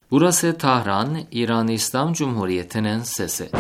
Burası Tahran, İran İslam Cumhuriyeti'nin sesi.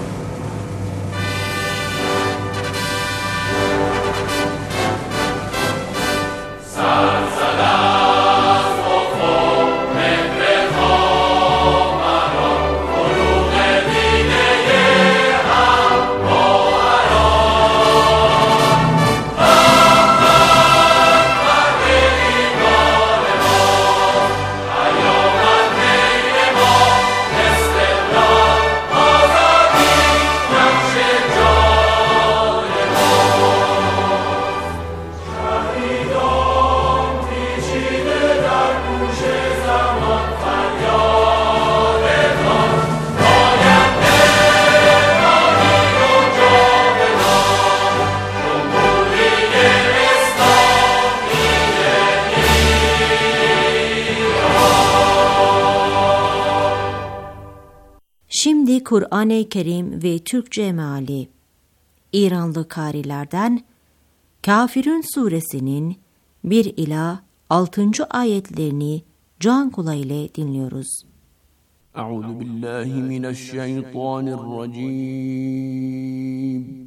Şimdi Kur'an-ı Kerim ve Türkçe meali. İranlı karilerden Kafirun suresinin 1 ila 6. ayetlerini can kulağıyla dinliyoruz. Euzu billahi mineşşeytanirracim.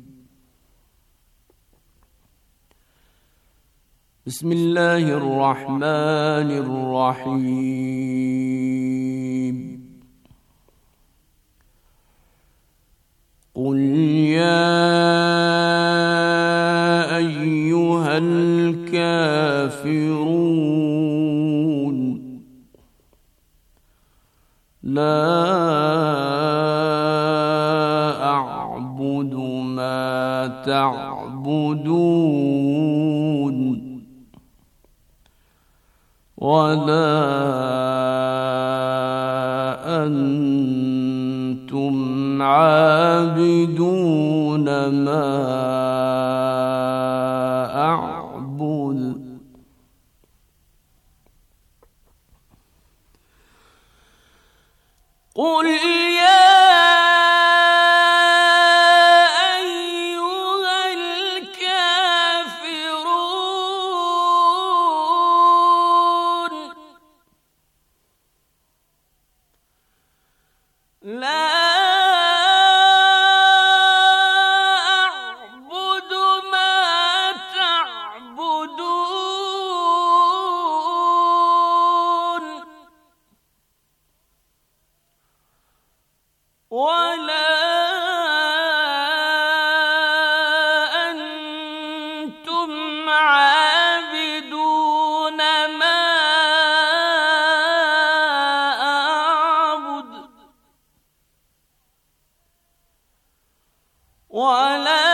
Bismillahirrahmanirrahim. قل يا أيها الكافرون لا أعبد ما تعبدون ولا أنتم عابدون ما أعبد قل يا أيها الكافرون لا ولا أنتم عابدون ما أعبد ولا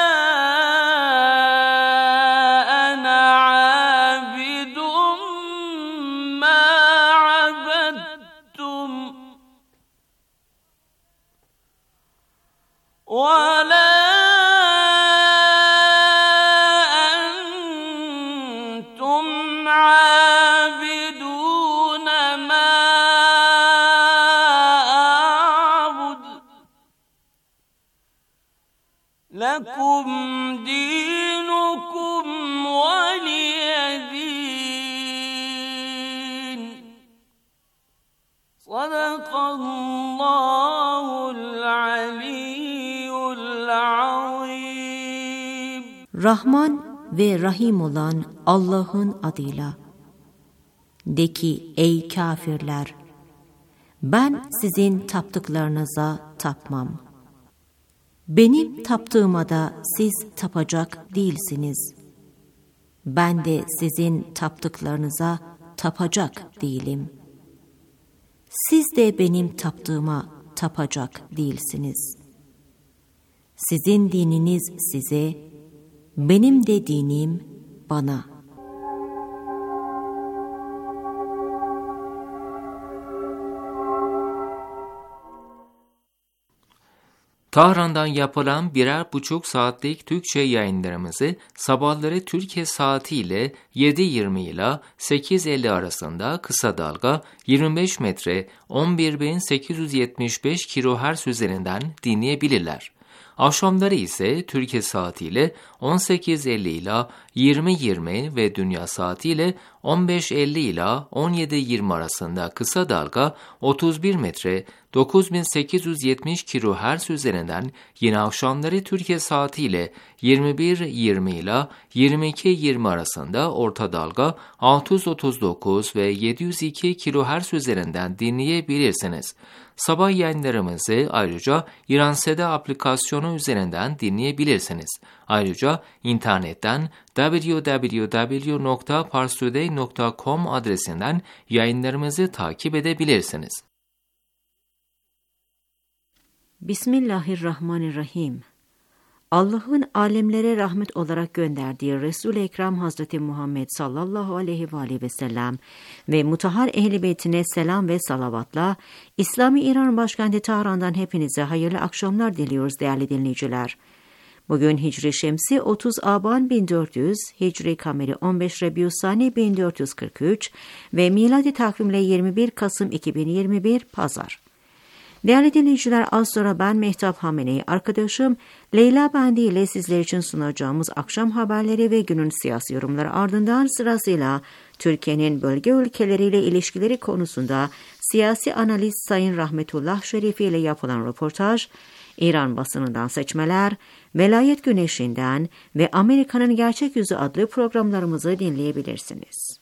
أنا عابد ما عبدتم ولا أنتم عابدون ما أعبد لكم دينكم ولي دين صدق الله العلي. Rahman ve Rahim olan Allah'ın adıyla. De ki ey kafirler, ben sizin taptıklarınıza tapmam. Benim taptığıma da siz tapacak değilsiniz. Ben de sizin taptıklarınıza tapacak değilim. Siz de benim taptığıma tapacak değilsiniz. Sizin dininiz size, benim de dinim bana. Tahran'dan yapılan 1,5 saatlik Türkçe yayınlarımızı sabahları Türkiye saatiyle 7:20 ile 8:50 arasında kısa dalga 25 metre 11.875 kHz üzerinden dinleyebilirler. Akşamları ise Türkiye saatiyle 18:50 ile 20.20 ve dünya saatiyle 15.50 ila 17.20 arasında kısa dalga 31 metre 9870 kHz üzerinden, yine akşamları Türkiye saatiyle 21.20 ila 22.20 arasında orta dalga 639 ve 702 kHz üzerinden dinleyebilirsiniz. Sabah yayınlarımızı ayrıca İran Seda aplikasyonu üzerinden dinleyebilirsiniz. Ayrıca internetten www.parstoday.com adresinden yayınlarımızı takip edebilirsiniz. Bismillahirrahmanirrahim. Allah'ın alemlere rahmet olarak gönderdiği Resul-i Ekrem Hazreti Muhammed sallallahu aleyhi ve sellem ve mutahhar ehl-i beytine selam ve salavatla İslami İran başkenti Tahran'dan hepinize hayırlı akşamlar diliyoruz değerli dinleyiciler. Bugün Hicri Şemsi 30 Aban 1400, Hicri Kameri 15 Rebiusani 1443 ve miladi takvimle 21 Kasım 2021 Pazar. Değerli dinleyiciler, az sonra ben Mehtap Hamene'yi, arkadaşım Leyla Bendi ile sizler için sunacağımız akşam haberleri ve günün siyasi yorumları ardından sırasıyla Türkiye'nin bölge ülkeleriyle ilişkileri konusunda siyasi analist Sayın Rahmetullah Şerifi ile yapılan röportaj, İran basınından seçmeler, Velayet Güneşi'nden ve Amerika'nın Gerçek Yüzü adlı programlarımızı dinleyebilirsiniz.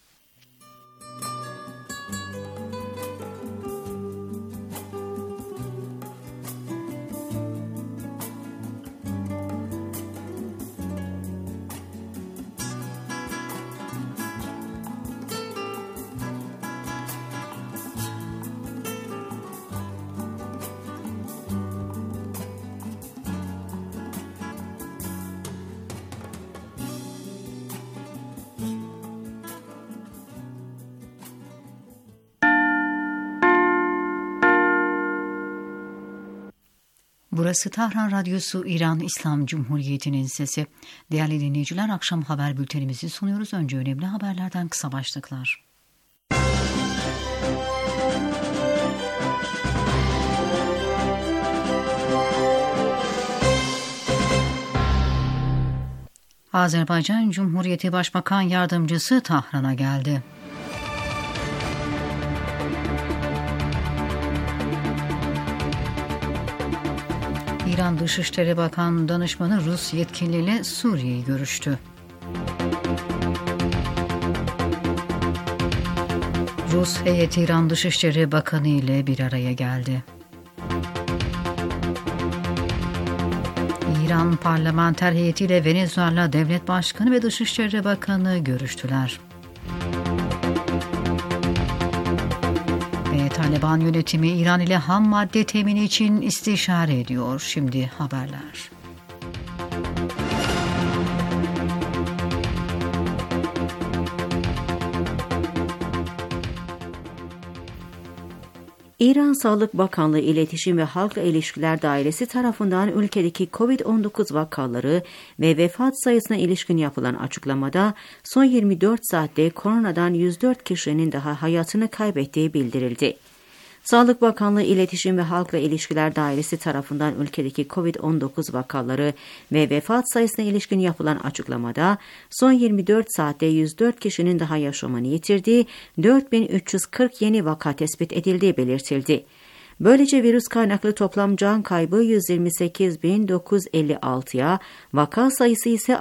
Burası Tahran Radyosu, İran İslam Cumhuriyeti'nin sesi. Değerli dinleyiciler, akşam haber bültenimizi sunuyoruz. Önce önemli haberlerden kısa başlıklar. Azerbaycan Cumhuriyeti Başbakan Yardımcısı Tahran'a geldi. İran Dışişleri Bakan Danışmanı Rus yetkiliyle Suriye'yi görüştü. Rus heyeti İran Dışişleri Bakanı ile bir araya geldi. İran parlamenter heyetiyle Venezuela Devlet Başkanı ve Dışişleri Bakanı görüştüler. Taliban yönetimi İran ile ham madde temini için istişare ediyor. Şimdi haberler. İran Sağlık Bakanlığı İletişim ve Halkla İlişkiler Dairesi tarafından ülkedeki COVID-19 vakaları ve vefat sayısına ilişkin yapılan açıklamada son 24 saatte koronadan 104 kişinin daha hayatını kaybettiği bildirildi. Sağlık Bakanlığı İletişim ve Halkla İlişkiler Dairesi tarafından ülkedeki COVID-19 vakaları ve vefat sayısına ilişkin yapılan açıklamada son 24 saatte 104 kişinin daha yaşamını yitirdiği, 4340 yeni vaka tespit edildiği belirtildi. Böylece virüs kaynaklı toplam can kaybı 128.956'ya, vaka sayısı ise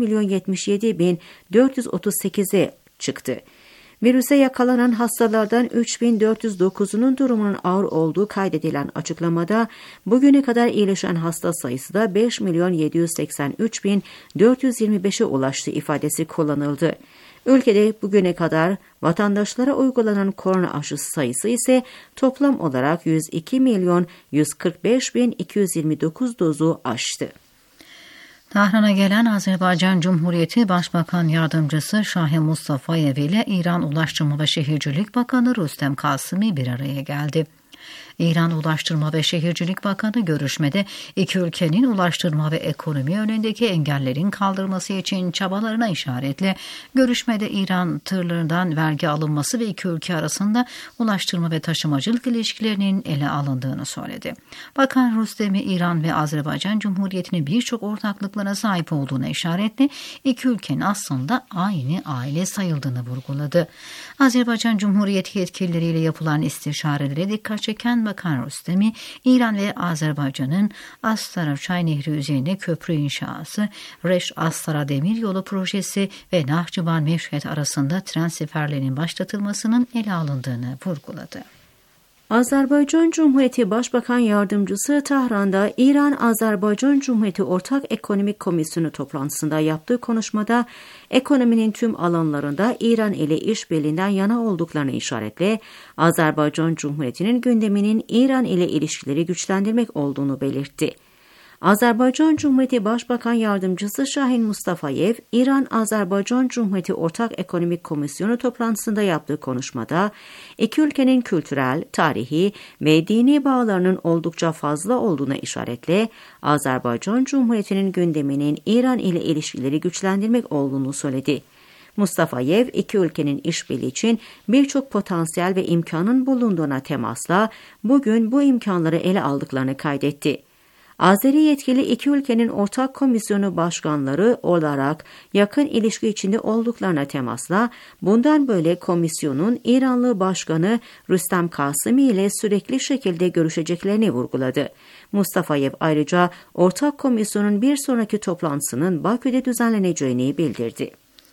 6.077.438'e çıktı. Virüse yakalanan hastalardan 3.409'unun durumunun ağır olduğu kaydedilen açıklamada bugüne kadar iyileşen hasta sayısı da 5.783.425'e ulaştı ifadesi kullanıldı. Ülkede bugüne kadar vatandaşlara uygulanan korona aşısı sayısı ise toplam olarak 102.145.229 dozu aştı. Tahran'a gelen Azerbaycan Cumhuriyeti Başbakan Yardımcısı Şahin Mustafayev ile İran Ulaştırma ve Şehircilik Bakanı Rüstem Kasım'i bir araya geldi. İran Ulaştırma ve Şehircilik Bakanı görüşmede iki ülkenin ulaştırma ve ekonomi önündeki engellerin kaldırılması için çabalarına işaretle görüşmede İran tırlarından vergi alınması ve iki ülke arasında ulaştırma ve taşımacılık ilişkilerinin ele alındığını söyledi. Bakan Rüstem'i İran ve Azerbaycan Cumhuriyeti'nin birçok ortaklıklara sahip olduğuna işaretle iki ülkenin aslında aynı aile sayıldığını vurguladı. Azerbaycan Cumhuriyeti yetkilileriyle yapılan istişarelere dikkat çeken Bakan Rüstem'i, İran ve Azerbaycan'ın Astara-Çay Nehri üzerinde köprü inşası, Reş-Astara Demiryolu projesi ve Nahçıvan-Meşhed arasında tren seferlerinin başlatılmasının ele alındığını vurguladı. Azerbaycan Cumhuriyeti Başbakan Yardımcısı Tahran'da İran-Azerbaycan Cumhuriyeti Ortak Ekonomik Komisyonu toplantısında yaptığı konuşmada ekonominin tüm alanlarında İran ile işbirliğinden yana olduklarını işaretle Azerbaycan Cumhuriyeti'nin gündeminin İran ile ilişkileri güçlendirmek olduğunu belirtti. Azerbaycan Cumhuriyeti Başbakan Yardımcısı Şahin Mustafayev, İran-Azerbaycan Cumhuriyeti Ortak Ekonomik Komisyonu toplantısında yaptığı konuşmada, iki ülkenin kültürel, tarihi ve dini bağlarının oldukça fazla olduğuna işaretle, Azerbaycan Cumhuriyeti'nin gündeminin İran ile ilişkileri güçlendirmek olduğunu söyledi. Mustafayev, iki ülkenin işbirliği için birçok potansiyel ve imkanın bulunduğuna temasla, bugün bu imkanları ele aldıklarını kaydetti. Azeri yetkili iki ülkenin ortak komisyonu başkanları olarak yakın ilişki içinde olduklarına temasla bundan böyle komisyonun İranlı Başkanı Rüstem Kasimi ile sürekli şekilde görüşeceklerini vurguladı. Mustafayev ayrıca ortak komisyonun bir sonraki toplantısının Bakü'de düzenleneceğini bildirdi.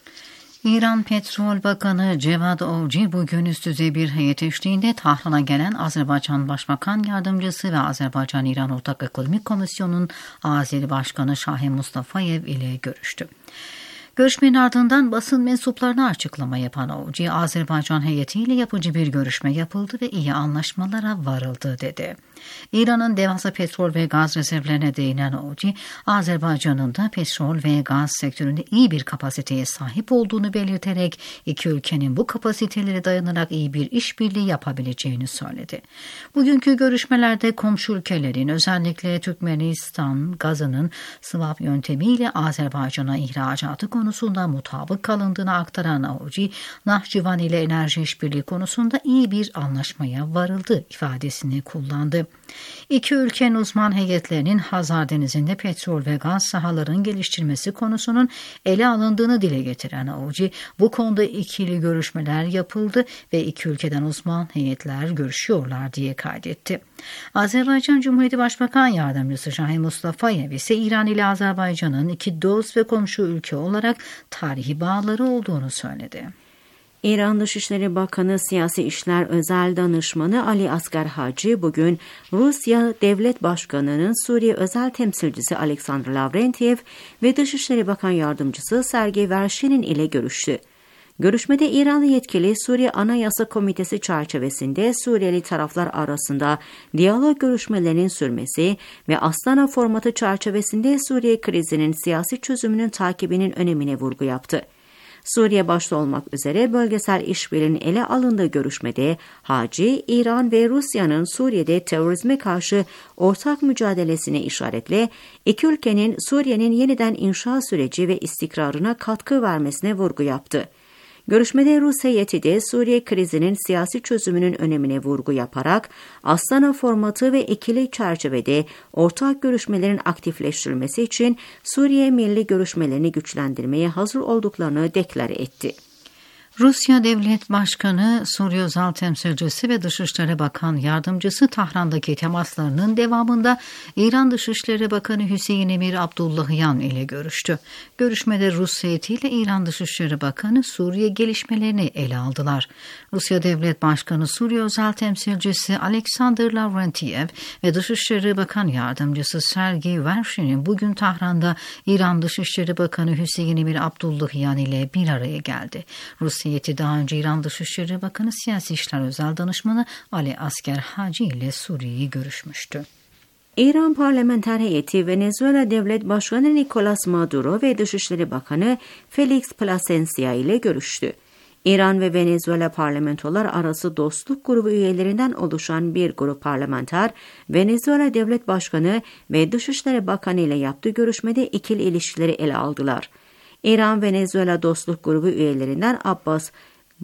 İran Petrol Bakanı Cevad Ovci bugün üst düzey bir heyet eşliğinde Tahran'a gelen Azerbaycan Başbakan Yardımcısı ve Azerbaycan-İran Ortak Ekonomik Komisyonu'nun Azeri Başkanı Şahin Mustafayev ile görüştü. Görüşmenin ardından basın mensuplarına açıklama yapan Ovci, Azerbaycan heyetiyle yapıcı bir görüşme yapıldı ve iyi anlaşmalara varıldı dedi. İran'ın devasa petrol ve gaz rezervlerine değinen Ovci, Azerbaycan'ın da petrol ve gaz sektöründe iyi bir kapasiteye sahip olduğunu belirterek iki ülkenin bu kapasitelere dayanarak iyi bir işbirliği yapabileceğini söyledi. Bugünkü görüşmelerde komşu ülkelerin özellikle Türkmenistan gazının swap yöntemiyle Azerbaycan'a ihracatı konusunda mutabık kalındığını aktaran Ovci, Nahçıvan ile enerji işbirliği konusunda iyi bir anlaşmaya varıldı ifadesini kullandı. İki ülkenin uzman heyetlerinin Hazar Denizi'nde petrol ve gaz sahalarının geliştirilmesi konusunun ele alındığını dile getiren Ovci, bu konuda ikili görüşmeler yapıldı ve iki ülkeden uzman heyetler görüşüyorlar diye kaydetti. Azerbaycan Cumhuriyeti Başbakan Yardımcısı Şahin Mustafayev ise İran ile Azerbaycan'ın iki dost ve komşu ülke olarak tarihi bağları olduğunu söyledi. İran Dışişleri Bakanı Siyasi İşler Özel Danışmanı Ali Asgar Hacı bugün Rusya Devlet Başkanı'nın Suriye Özel Temsilcisi Alexander Lavrentiev ve Dışişleri Bakan Yardımcısı Sergey Vershenin ile görüştü. Görüşmede İranlı yetkili Suriye Anayasa Komitesi çerçevesinde Suriyeli taraflar arasında diyalog görüşmelerinin sürmesi ve Astana formatı çerçevesinde Suriye krizinin siyasi çözümünün takibinin önemine vurgu yaptı. Suriye başta olmak üzere bölgesel işbirliğinin ele alındığı görüşmede Hacı, İran ve Rusya'nın Suriye'de terörizme karşı ortak mücadelesine işaretle iki ülkenin Suriye'nin yeniden inşa süreci ve istikrarına katkı vermesine vurgu yaptı. Görüşmede Rus heyeti de Suriye krizinin siyasi çözümünün önemine vurgu yaparak Astana formatı ve ikili çerçevede ortak görüşmelerin aktifleştirilmesi için Suriye milli görüşmelerini güçlendirmeye hazır olduklarını deklare etti. Rusya Devlet Başkanı, Suriye Özel Temsilcisi ve Dışişleri Bakan Yardımcısı Tahran'daki temaslarının devamında İran Dışişleri Bakanı Hüseyin Emir Abdullahian ile görüştü. Görüşmede Rus heyetiyle İran Dışişleri Bakanı Suriye gelişmelerini ele aldılar. Rusya Devlet Başkanı Suriye Özel Temsilcisi Alexander Lavrentiev ve Dışişleri Bakan Yardımcısı Sergey Vershenin bugün Tahran'da İran Dışişleri Bakanı Hüseyin Emir Abdullahian ile bir araya geldi. Rus heyeti daha önce İran Dışişleri Bakanı Siyasi İşler Özel Danışmanı Ali Asgar Hacı ile Suriye'yi görüşmüştü. İran Parlamenter Heyeti Venezuela Devlet Başkanı Nicolas Maduro ve Dışişleri Bakanı Felix Plasencia ile görüştü. İran ve Venezuela parlamentolar arası dostluk grubu üyelerinden oluşan bir grup parlamenter, Venezuela Devlet Başkanı ve Dışişleri Bakanı ile yaptığı görüşmede ikili ilişkileri ele aldılar. İran-Venezuela dostluk grubu üyelerinden Abbas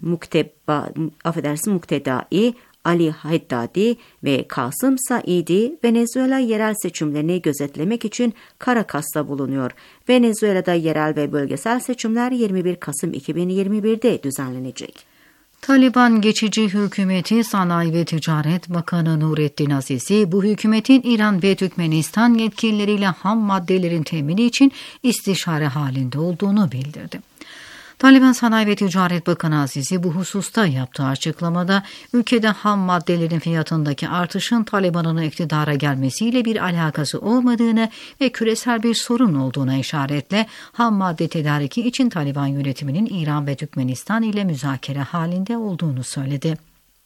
Muktedai, Ali Haddadi ve Kasım Saidi, Venezuela yerel seçimlerini gözetlemek için Caracas'ta bulunuyor. Venezuela'da yerel ve bölgesel seçimler 21 Kasım 2021'de düzenlenecek. Taliban geçici hükümeti Sanayi ve Ticaret Bakanı Nurettin Azizi, bu hükümetin İran ve Türkmenistan yetkilileriyle ham maddelerin temini için istişare halinde olduğunu bildirdi. Taliban Sanayi ve Ticaret Bakanı Azizi bu hususta yaptığı açıklamada ülkede ham maddelerin fiyatındaki artışın Taliban'ın iktidara gelmesiyle bir alakası olmadığını ve küresel bir sorun olduğuna işaretle ham madde tedariki için Taliban yönetiminin İran ve Türkmenistan ile müzakere halinde olduğunu söyledi.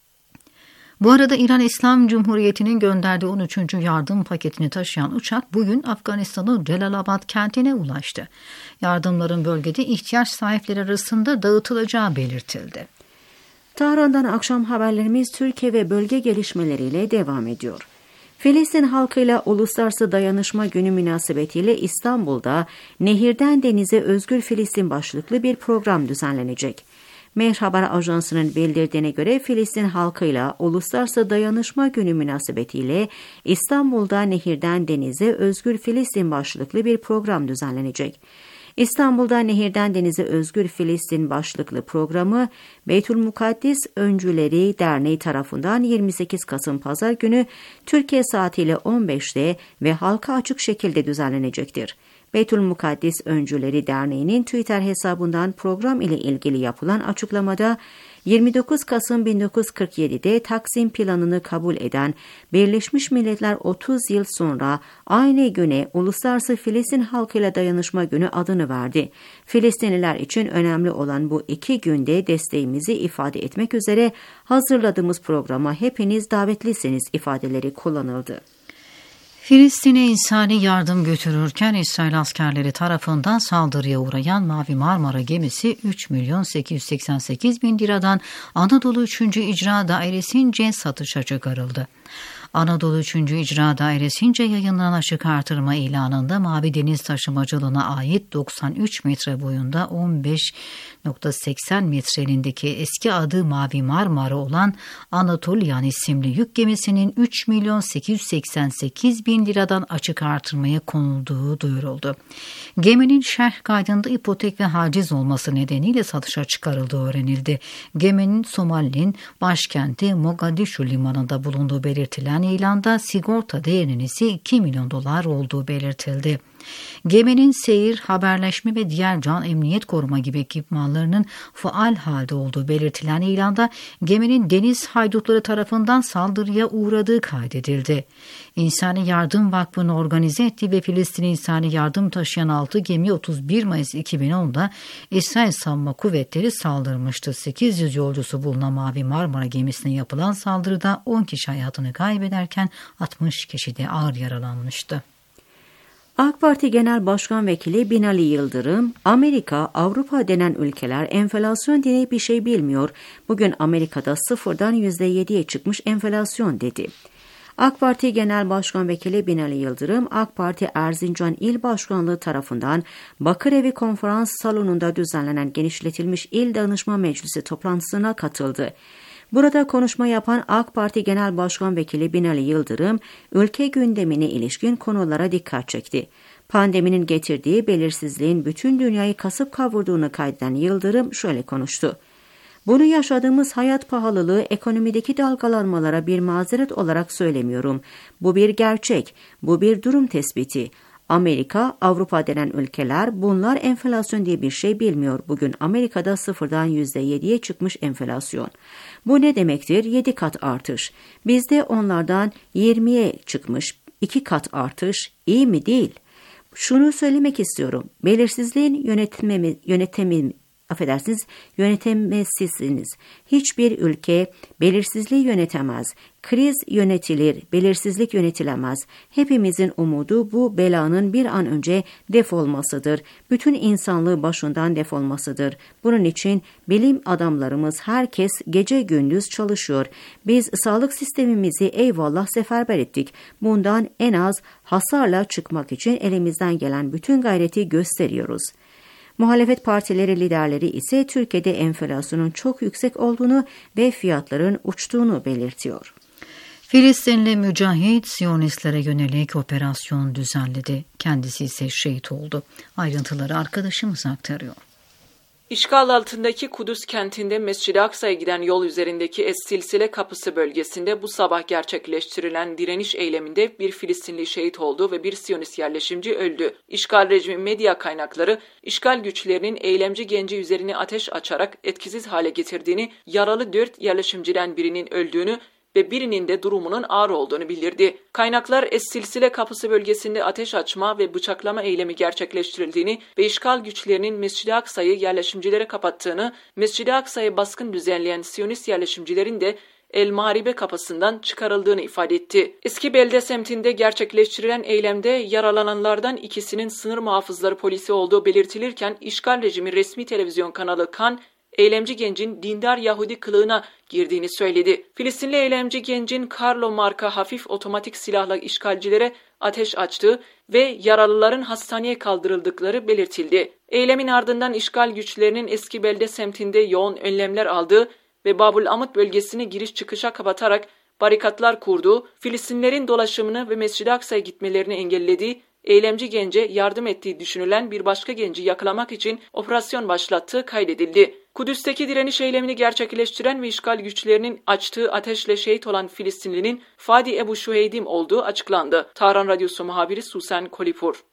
Bu arada İran İslam Cumhuriyeti'nin gönderdiği 13. yardım paketini taşıyan uçak bugün Afganistan'ın Celalabad kentine ulaştı. Yardımların bölgede ihtiyaç sahipleri arasında dağıtılacağı belirtildi. Tahran'dan akşam haberlerimiz Türkiye ve bölge gelişmeleriyle devam ediyor. Filistin halkıyla Uluslararası Dayanışma Günü münasebetiyle İstanbul'da Nehirden Denize Özgür Filistin başlıklı bir program düzenlenecek. Mehr Haber Ajansı'nın bildirdiğine göre Filistin halkıyla Uluslararası Dayanışma Günü münasebetiyle İstanbul'da Nehirden Denize Özgür Filistin başlıklı bir program düzenlenecek. İstanbul'da Nehirden Denize Özgür Filistin başlıklı programı Beytülmukaddis Öncüleri Derneği tarafından 28 Kasım Pazar günü Türkiye saatiyle 15'te ve halka açık şekilde düzenlenecektir. Beytülmukaddis Öncüleri Derneği'nin Twitter hesabından program ile ilgili yapılan açıklamada 29 Kasım 1947'de Taksim Planı'nı kabul eden Birleşmiş Milletler 30 yıl sonra aynı güne Uluslararası Filistin Halkıyla Dayanışma Günü adını verdi. Filistinliler için önemli olan bu iki günde desteğimizi ifade etmek üzere hazırladığımız programa hepiniz davetlisiniz ifadeleri kullanıldı. Filistin'e insani yardım götürürken İsrail askerleri tarafından saldırıya uğrayan Mavi Marmara gemisi 3.888.000 liradan Anadolu 3. İcra Dairesi'nce satışa çıkarıldı. Anadolu 3. İcra Dairesi'nce yayınlanan açık artırma ilanında Mavi Deniz Taşımacılığına ait 93 metre boyunda 15.80 metreğindeki eski adı Mavi Marmara olan Anatolian isimli yük gemisinin 3.888.000 liradan açık artırmaya konulduğu duyuruldu. Geminin şerh kaydında ipotek ve haciz olması nedeniyle satışa çıkarıldığı öğrenildi. Geminin Somali'nin başkenti Mogadishu limanında bulunduğu belirtilen ilanda sigorta değerinin ise 2 milyon dolar olduğu belirtildi. Geminin seyir, haberleşme ve diğer can emniyet koruma gibi ekipmanlarının faal halde olduğu belirtilen ilanda geminin deniz haydutları tarafından saldırıya uğradığı kaydedildi. İnsani Yardım Vakfı'nın organize ettiği ve Filistin İnsani Yardım taşıyan 6 gemi 31 Mayıs 2010'da İsrail Savunma Kuvvetleri saldırmıştı. 800 yolcusu bulunan Mavi Marmara gemisine yapılan saldırıda 10 kişi hayatını kaybederken 60 kişi de ağır yaralanmıştı. AK Parti Genel Başkan Vekili Binali Yıldırım, Amerika, Avrupa denen ülkeler enflasyon diye bir şey bilmiyor. Bugün Amerika'da sıfırdan %7'ye çıkmış enflasyon dedi. AK Parti Genel Başkan Vekili Binali Yıldırım, AK Parti Erzincan İl Başkanlığı tarafından Bakırevi Konferans Salonu'nda düzenlenen genişletilmiş İl Danışma Meclisi toplantısına katıldı. Burada konuşma yapan AK Parti Genel Başkan Vekili Binali Yıldırım, ülke gündemine ilişkin konulara dikkat çekti. Pandeminin getirdiği belirsizliğin bütün dünyayı kasıp kavurduğunu kaydeden Yıldırım şöyle konuştu. Bunu yaşadığımız hayat pahalılığı ekonomideki dalgalanmalara bir mazeret olarak söylemiyorum. Bu bir gerçek, bu bir durum tespiti. Amerika, Avrupa denen ülkeler bunlar enflasyon diye bir şey bilmiyor. Bugün Amerika'da sıfırdan %7'ye çıkmış enflasyon. Bu ne demektir? 7 kat artış. Bizde onlardan 20'ye çıkmış 2 kat artış. İyi mi? Değil. Şunu söylemek istiyorum. Belirsizliğin yönetemezsiniz. Hiçbir ülke belirsizliği yönetemez. Kriz yönetilir, belirsizlik yönetilemez. Hepimizin umudu bu belanın bir an önce defolmasıdır. Bütün insanlığı başından defolmasıdır. Bunun için bilim adamlarımız herkes gece gündüz çalışıyor. Biz sağlık sistemimizi eyvallah seferber ettik. Bundan en az hasarla çıkmak için elimizden gelen bütün gayreti gösteriyoruz. Muhalefet partileri liderleri ise Türkiye'de enflasyonun çok yüksek olduğunu ve fiyatların uçtuğunu belirtiyor. Filistinli mücahit Siyonistlere yönelik operasyon düzenledi. Kendisi ise şehit oldu. Ayrıntıları arkadaşımız aktarıyor. İşgal altındaki Kudüs kentinde Mescid-i Aksa'ya giden yol üzerindeki Es-Silsile Kapısı bölgesinde bu sabah gerçekleştirilen direniş eyleminde bir Filistinli şehit oldu ve bir Siyonist yerleşimci öldü. İşgal rejimi medya kaynakları, işgal güçlerinin eylemci genci üzerine ateş açarak etkisiz hale getirdiğini, yaralı 4 yerleşimciden birinin öldüğünü ve birinin de durumunun ağır olduğunu bildirdi. Kaynaklar Es-Silsile Kapısı bölgesinde ateş açma ve bıçaklama eylemi gerçekleştirildiğini ve işgal güçlerinin Mescid-i Aksa'yı yerleşimcilere kapattığını, Mescid-i Aksa'ya baskın düzenleyen Siyonist yerleşimcilerin de El Mağribe kapısından çıkarıldığını ifade etti. Eski Belde semtinde gerçekleştirilen eylemde yaralananlardan ikisinin sınır muhafızları polisi olduğu belirtilirken işgal rejimi resmi televizyon kanalı Kan, eylemci gencin dindar Yahudi kılığına girdiğini söyledi. Filistinli eylemci gencin Carlo marka hafif otomatik silahla işgalcilere ateş açtığı ve yaralıların hastaneye kaldırıldıkları belirtildi. Eylemin ardından işgal güçlerinin Eski Belde semtinde yoğun önlemler aldığı ve Babul Amud bölgesini giriş çıkışa kapatarak barikatlar kurduğu, Filistinlerin dolaşımını ve Mescid-i Aksa'ya gitmelerini engellediği, eylemci gence yardım ettiği düşünülen bir başka genci yakalamak için operasyon başlattığı kaydedildi. Kudüs'teki direniş eylemini gerçekleştiren ve işgal güçlerinin açtığı ateşle şehit olan Filistinlinin Fadi Ebu Şuheydim olduğu açıklandı. Tahran Radyosu muhabiri Susan Kolipur.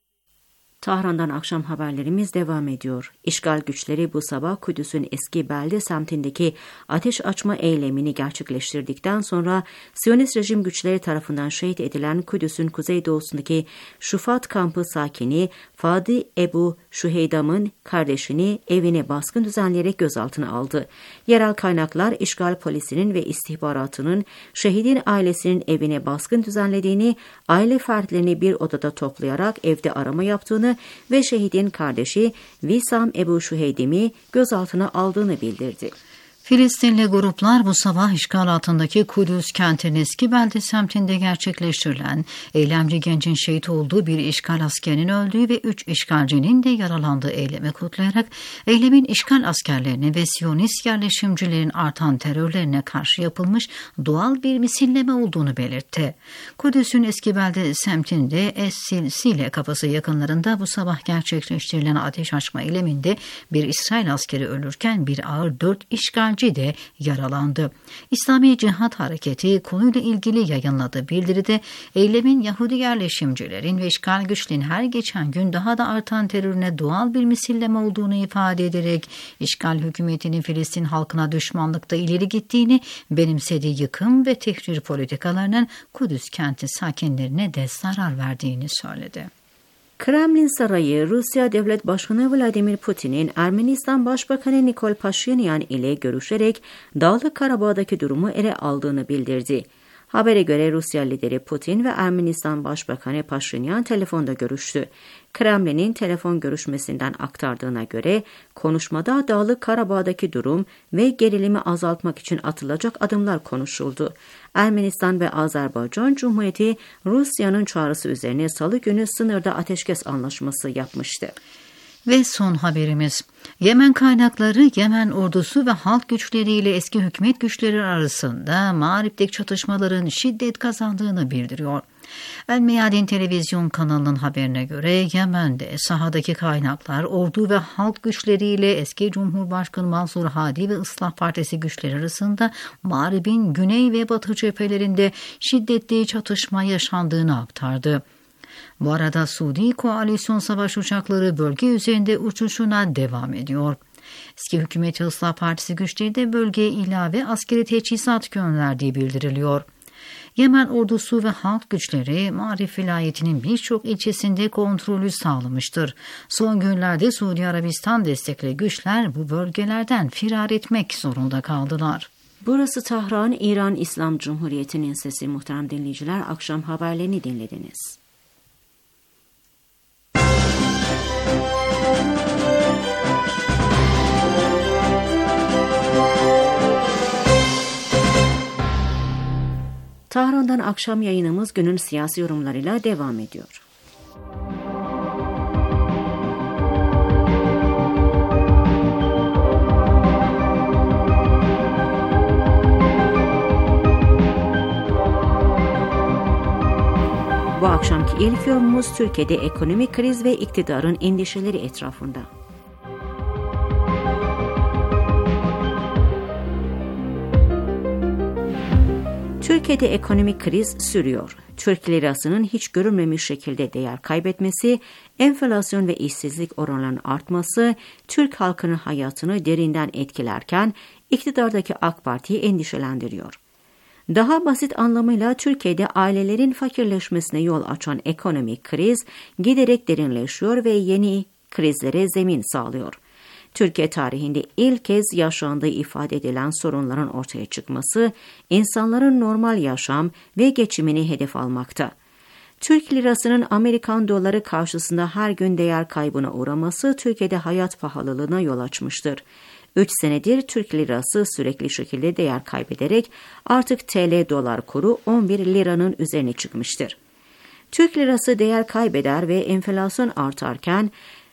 Tahran'dan akşam haberlerimiz devam ediyor. İşgal güçleri bu sabah Kudüs'ün Eski Belde semtindeki ateş açma eylemini gerçekleştirdikten sonra Siyonist rejim güçleri tarafından şehit edilen Kudüs'ün kuzeydoğusundaki Şufat kampı sakini Fadi Ebu Şuheydam'ın kardeşini evine baskın düzenleyerek gözaltına aldı. Yerel kaynaklar işgal polisinin ve istihbaratının şehidin ailesinin evine baskın düzenlediğini, aile fertlerini bir odada toplayarak evde arama yaptığını ve şehidin kardeşi Visam Ebu Şuheydim'i gözaltına aldığını bildirdi. Filistinli gruplar bu sabah işgal altındaki Kudüs kentinin Eski Belde semtinde gerçekleştirilen eylemci gencin şehit olduğu bir işgal askerinin öldüğü ve 3 işgalcinin de yaralandığı eylemi kutlayarak eylemin işgal askerlerine ve Siyonist yerleşimcilerin artan terörlerine karşı yapılmış doğal bir misilleme olduğunu belirtti. Kudüs'ün Eski Belde semtinde Es-Silsile Kapısı yakınlarında bu sabah gerçekleştirilen ateş açma eyleminde bir İsrail askeri ölürken bir ağır 4 işgalci de yaralandı. İslami Cihat Hareketi konuyla ilgili yayınladığı bildiride eylemin Yahudi yerleşimcilerin ve işgal güçlerin her geçen gün daha da artan terörüne doğal bir misilleme olduğunu ifade ederek işgal hükümetinin Filistin halkına düşmanlıkta ileri gittiğini, benimsediği yıkım ve tehcir politikalarının Kudüs kenti sakinlerine de zarar verdiğini söyledi. Kremlin Sarayı, Rusya Devlet Başkanı Vladimir Putin'in Ermenistan Başbakanı Nikol Paşinyan ile görüşerek Dağlık Karabağ'daki durumu ele aldığını bildirdi. Habere göre Rusya lideri Putin ve Ermenistan Başbakanı Paşinyan telefonda görüştü. Kremlin'in telefon görüşmesinden aktardığına göre konuşmada Dağlık Karabağ'daki durum ve gerilimi azaltmak için atılacak adımlar konuşuldu. Ermenistan ve Azerbaycan Cumhuriyeti Rusya'nın çağrısı üzerine Salı günü sınırda ateşkes anlaşması yapmıştı. Ve son haberimiz. Yemen kaynakları Yemen ordusu ve halk güçleriyle eski hükümet güçleri arasında Mağrib'deki çatışmaların şiddet kazandığını bildiriyor. El Meyadin televizyon kanalının haberine göre Yemen'de sahadaki kaynaklar ordu ve halk güçleriyle eski Cumhurbaşkanı Mansur Hadi ve Islah Partisi güçleri arasında Mağrib'in güney ve batı cephelerinde şiddetli çatışma yaşandığını aktardı. Bu arada Suudi koalisyon savaş uçakları bölge üzerinde uçuşuna devam ediyor. Eski hükümet Islah Partisi güçleri de bölgeye ilave askeri teçhizat gönderdiği bildiriliyor. Yemen ordusu ve halk güçleri Marif vilayetinin birçok ilçesinde kontrolü sağlamıştır. Son günlerde Suudi Arabistan destekli güçler bu bölgelerden firar etmek zorunda kaldılar. Burası Tahran, İran İslam Cumhuriyeti'nin sesi. Muhterem dinleyiciler, akşam haberlerini dinlediniz. Tahran'dan akşam yayınımız günün siyasi yorumlarıyla devam ediyor. Bu akşamki ilk yorumumuz Türkiye'de ekonomik kriz ve iktidarın endişeleri etrafında. Türkiye'de ekonomik kriz sürüyor. Türk lirasının hiç görülmemiş şekilde değer kaybetmesi, enflasyon ve işsizlik oranlarının artması, Türk halkının hayatını derinden etkilerken iktidardaki AK Parti'yi endişelendiriyor. Daha basit anlamıyla Türkiye'de ailelerin fakirleşmesine yol açan ekonomik kriz giderek derinleşiyor ve yeni krizlere zemin sağlıyor. Türkiye tarihinde ilk kez yaşandığı ifade edilen sorunların ortaya çıkması, insanların normal yaşam ve geçimini hedef almakta. Türk lirasının Amerikan doları karşısında her gün değer kaybına uğraması Türkiye'de hayat pahalılığına yol açmıştır. 3 senedir Türk lirası sürekli şekilde değer kaybederek artık TL dolar kuru 11 liranın üzerine çıkmıştır. Türk lirası değer kaybeder ve enflasyon artarken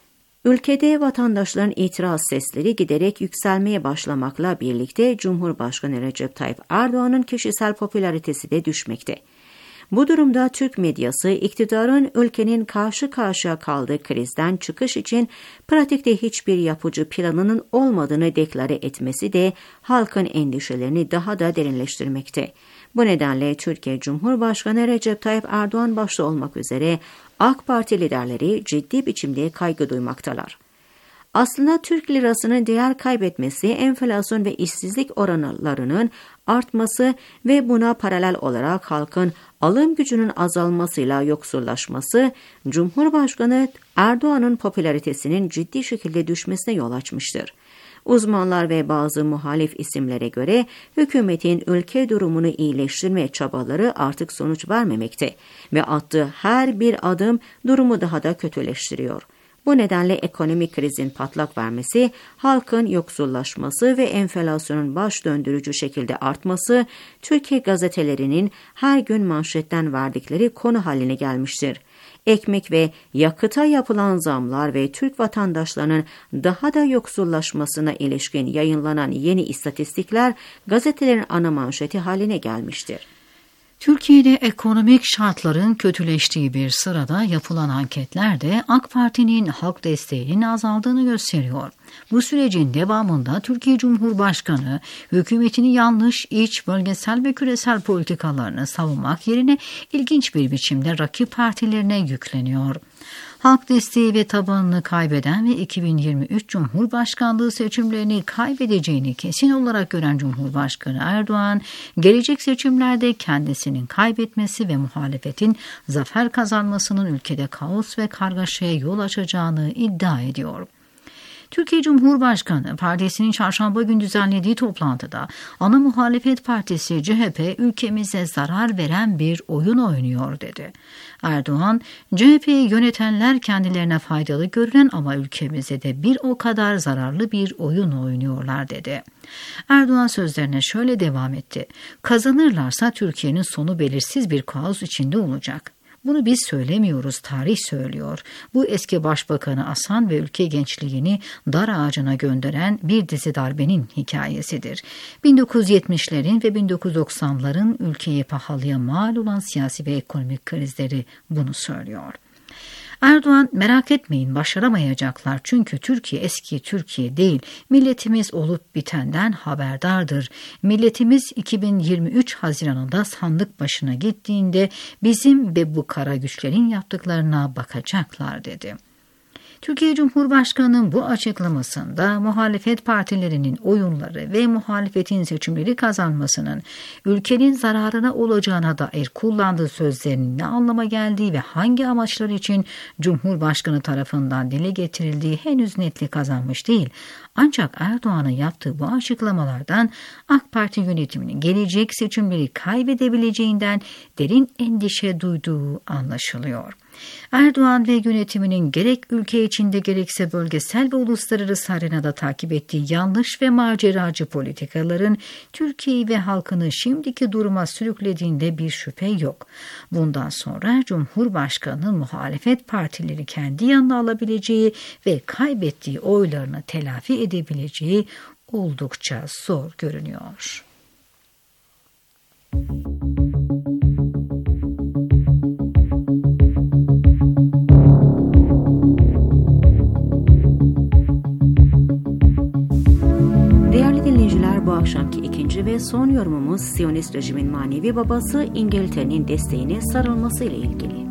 ülkede vatandaşların itiraz sesleri giderek yükselmeye başlamakla birlikte Cumhurbaşkanı Recep Tayyip Erdoğan'ın kişisel popülaritesi de düşmekte. Bu durumda Türk medyası iktidarın ülkenin karşı karşıya kaldığı krizden çıkış için pratikte hiçbir yapıcı planının olmadığını deklare etmesi de halkın endişelerini daha da derinleştirmekte. Bu nedenle Türkiye Cumhurbaşkanı Recep Tayyip Erdoğan başta olmak üzere AK Parti liderleri ciddi biçimde kaygı duymaktalar. Aslında Türk lirasının değer kaybetmesi, enflasyon ve işsizlik oranlarının artması ve buna paralel olarak halkın alım gücünün azalmasıyla yoksullaşması, Cumhurbaşkanı Erdoğan'ın popülaritesinin ciddi şekilde düşmesine yol açmıştır. Uzmanlar ve bazı muhalif isimlere göre hükümetin ülke durumunu iyileştirme çabaları artık sonuç vermemekte ve attığı her bir adım durumu daha da kötüleştiriyor. Bu nedenle ekonomik krizin patlak vermesi, halkın yoksullaşması ve enflasyonun baş döndürücü şekilde artması, Türkiye gazetelerinin her gün manşetten verdikleri konu haline gelmiştir. Ekmek ve yakıta yapılan zamlar ve Türk vatandaşlarının daha da yoksullaşmasına ilişkin yayınlanan yeni istatistikler gazetelerin ana manşeti haline gelmiştir. Türkiye'de ekonomik şartların kötüleştiği bir sırada yapılan anketler de AK Parti'nin halk desteğinin azaldığını gösteriyor. Bu sürecin devamında Türkiye Cumhurbaşkanı hükümetini yanlış iç, bölgesel ve küresel politikalarını savunmak yerine ilginç bir biçimde rakip partilerine yükleniyor. Halk desteği ve tabanını kaybeden ve 2023 Cumhurbaşkanlığı seçimlerini kaybedeceğini kesin olarak gören Cumhurbaşkanı Erdoğan, gelecek seçimlerde kendisinin kaybetmesi ve muhalefetin zafer kazanmasının ülkede kaos ve kargaşaya yol açacağını iddia ediyor. Türkiye Cumhurbaşkanı partisinin çarşamba günü düzenlediği toplantıda ana muhalefet partisi CHP ülkemize zarar veren bir oyun oynuyor dedi. Erdoğan, CHP'yi yönetenler kendilerine faydalı görünen ama ülkemize de bir o kadar zararlı bir oyun oynuyorlar dedi. Erdoğan sözlerine şöyle devam etti. Kazanırlarsa Türkiye'nin sonu belirsiz bir kaos içinde olacak. Bunu biz söylemiyoruz, tarih söylüyor. Bu eski başbakanı asan ve ülke gençliğini dar ağacına gönderen bir dizi darbenin hikayesidir. 1970'lerin ve 1990'ların ülkeye pahalıya mal olan siyasi ve ekonomik krizleri bunu söylüyor. Erdoğan, merak etmeyin başaramayacaklar çünkü Türkiye eski Türkiye değil, milletimiz olup bitenden haberdardır. Milletimiz 2023 Haziran'ında sandık başına gittiğinde bizim ve bu kara güçlerin yaptıklarına bakacaklar dedi. Türkiye Cumhurbaşkanı'nın bu açıklamasında muhalefet partilerinin oyunları ve muhalefetin seçimleri kazanmasının ülkenin zararına olacağına dair kullandığı sözlerinin ne anlama geldiği ve hangi amaçlar için Cumhurbaşkanı tarafından dile getirildiği henüz netlik kazanmış değil. Ancak Erdoğan'ın yaptığı bu açıklamalardan AK Parti yönetiminin gelecek seçimleri kaybedebileceğinden derin endişe duyduğu anlaşılıyor. Erdoğan ve yönetiminin gerek ülke içinde gerekse bölgesel ve uluslararası arenada takip ettiği yanlış ve maceracı politikaların Türkiye'yi ve halkını şimdiki duruma sürüklediğinde bir şüphe yok. Bundan sonra Cumhurbaşkanı'nın muhalefet partileri kendi yanına alabileceği ve kaybettiği oylarını telafi edebileceği oldukça zor görünüyor. Bu akşamki ikinci ve son yorumumuz Siyonist rejimin manevi babası İngiltere'nin desteğine sarılması ile ilgili.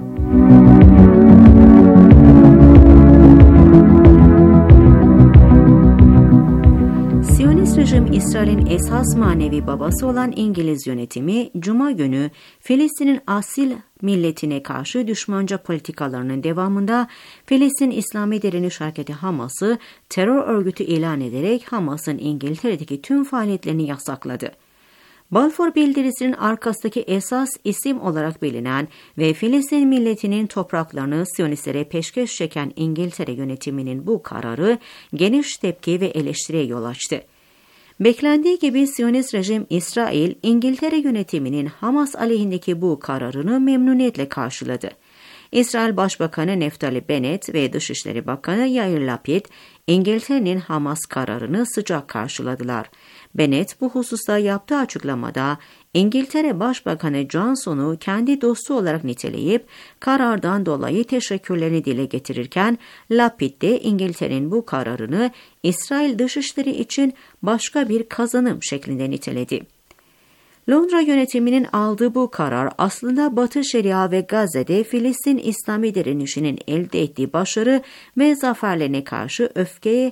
Siyonist rejim İsrail'in esas manevi babası olan İngiliz yönetimi Cuma günü Filistin'in asil milletine karşı düşmanca politikalarının devamında Filistin İslami Direniş Hareketi Hamas'ı terör örgütü ilan ederek Hamas'ın İngiltere'deki tüm faaliyetlerini yasakladı. Balfour Bildirisi'nin arkasındaki esas isim olarak bilinen ve Filistin milletinin topraklarını Siyonistlere peşkeş çeken İngiltere yönetiminin bu kararı geniş tepki ve eleştiriye yol açtı. Beklendiği gibi Siyonist rejim İsrail, İngiltere yönetiminin Hamas aleyhindeki bu kararını memnuniyetle karşıladı. İsrail Başbakanı Naftali Bennett ve Dışişleri Bakanı Yair Lapid, İngiltere'nin Hamas kararını sıcak karşıladılar. Bennett bu hususta yaptığı açıklamada İngiltere Başbakanı Johnson'u kendi dostu olarak niteleyip karardan dolayı teşekkürlerini dile getirirken Lapid de İngiltere'nin bu kararını İsrail Dışişleri için başka bir kazanım şeklinde niteledi. Londra yönetiminin aldığı bu karar aslında Batı Şeria ve Gazze'de Filistin İslami direnişinin elde ettiği başarı ve zaferlerine karşı öfkeyle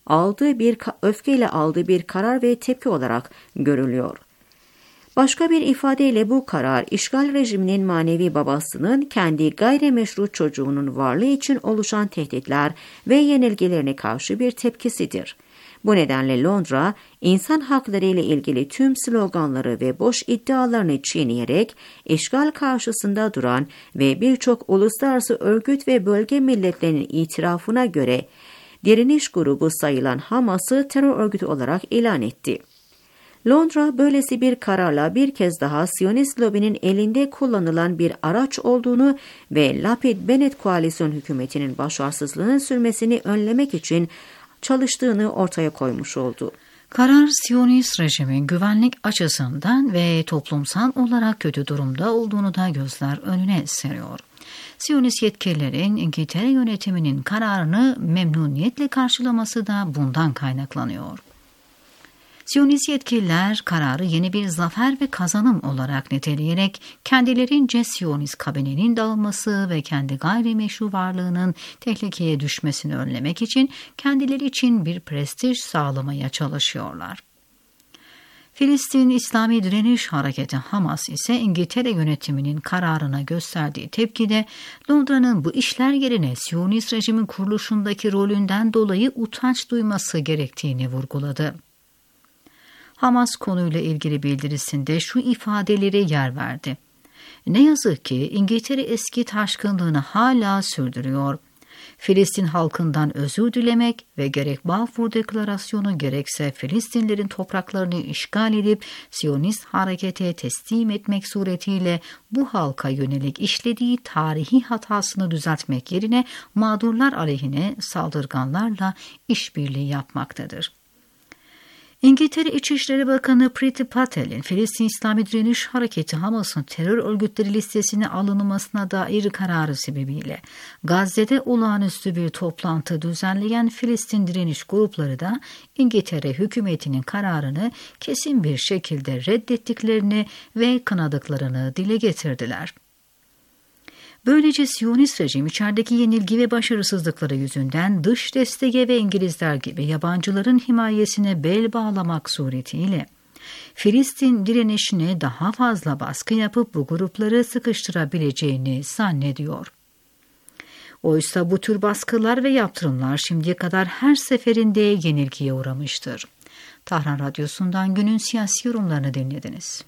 aldığı bir karar ve tepki olarak görülüyor. Başka bir ifadeyle bu karar, işgal rejiminin manevi babasının kendi gayrimeşru çocuğunun varlığı için oluşan tehditler ve yenilgilerine karşı bir tepkisidir. Bu nedenle Londra, insan hakları ile ilgili tüm sloganları ve boş iddialarını çiğneyerek işgal karşısında duran ve birçok uluslararası örgüt ve bölge milletlerinin itirafına göre direniş grubu sayılan Hamas'ı terör örgütü olarak ilan etti. Londra böylesi bir kararla bir kez daha Siyonist lobinin elinde kullanılan bir araç olduğunu ve Lapid-Bennett koalisyon hükümetinin başarısızlığının sürmesini önlemek için çalıştığını ortaya koymuş oldu. Karar Siyonist rejimin güvenlik açısından ve toplumsal olarak kötü durumda olduğunu da gözler önüne seriyor. Siyonist yetkililerin İngiltere yönetiminin kararını memnuniyetle karşılaması da bundan kaynaklanıyor. Siyonist yetkililer kararı yeni bir zafer ve kazanım olarak niteleyerek kendilerince Siyonist kabinenin dağılması ve kendi gayrimeşru varlığının tehlikeye düşmesini önlemek için kendileri için bir prestij sağlamaya çalışıyorlar. Filistin İslami Direniş Hareketi Hamas ise İngiltere yönetiminin kararına gösterdiği tepkide Londra'nın bu işler yerine Siyonist rejimin kuruluşundaki rolünden dolayı utanç duyması gerektiğini vurguladı. Hamas konuyla ilgili bildirisinde şu ifadelere yer verdi. Ne yazık ki İngiltere eski taşkınlığını hala sürdürüyor. Filistin halkından özür dilemek ve gerek Balfour Deklarasyonu gerekse Filistinlerin topraklarını işgal edip Siyonist harekete teslim etmek suretiyle bu halka yönelik işlediği tarihi hatasını düzeltmek yerine mağdurlar aleyhine saldırganlarla işbirliği yapmaktadır. İngiltere İçişleri Bakanı Priti Patel'in Filistin İslami Direniş Hareketi Hamas'ın terör örgütleri listesine alınmasına dair kararı sebebiyle Gazze'de olağanüstü bir toplantı düzenleyen Filistin direniş grupları da İngiltere hükümetinin kararını kesin bir şekilde reddettiklerini ve kınadıklarını dile getirdiler. Böylece Siyonist rejim içerideki yenilgi ve başarısızlıkları yüzünden dış desteğe ve İngilizler gibi yabancıların himayesine bel bağlamak suretiyle Filistin direnişine daha fazla baskı yapıp bu grupları sıkıştırabileceğini zannediyor. Oysa bu tür baskılar ve yaptırımlar şimdiye kadar her seferinde yenilgiye uğramıştır. Tahran Radyosu'ndan günün siyasi yorumlarını dinlediniz.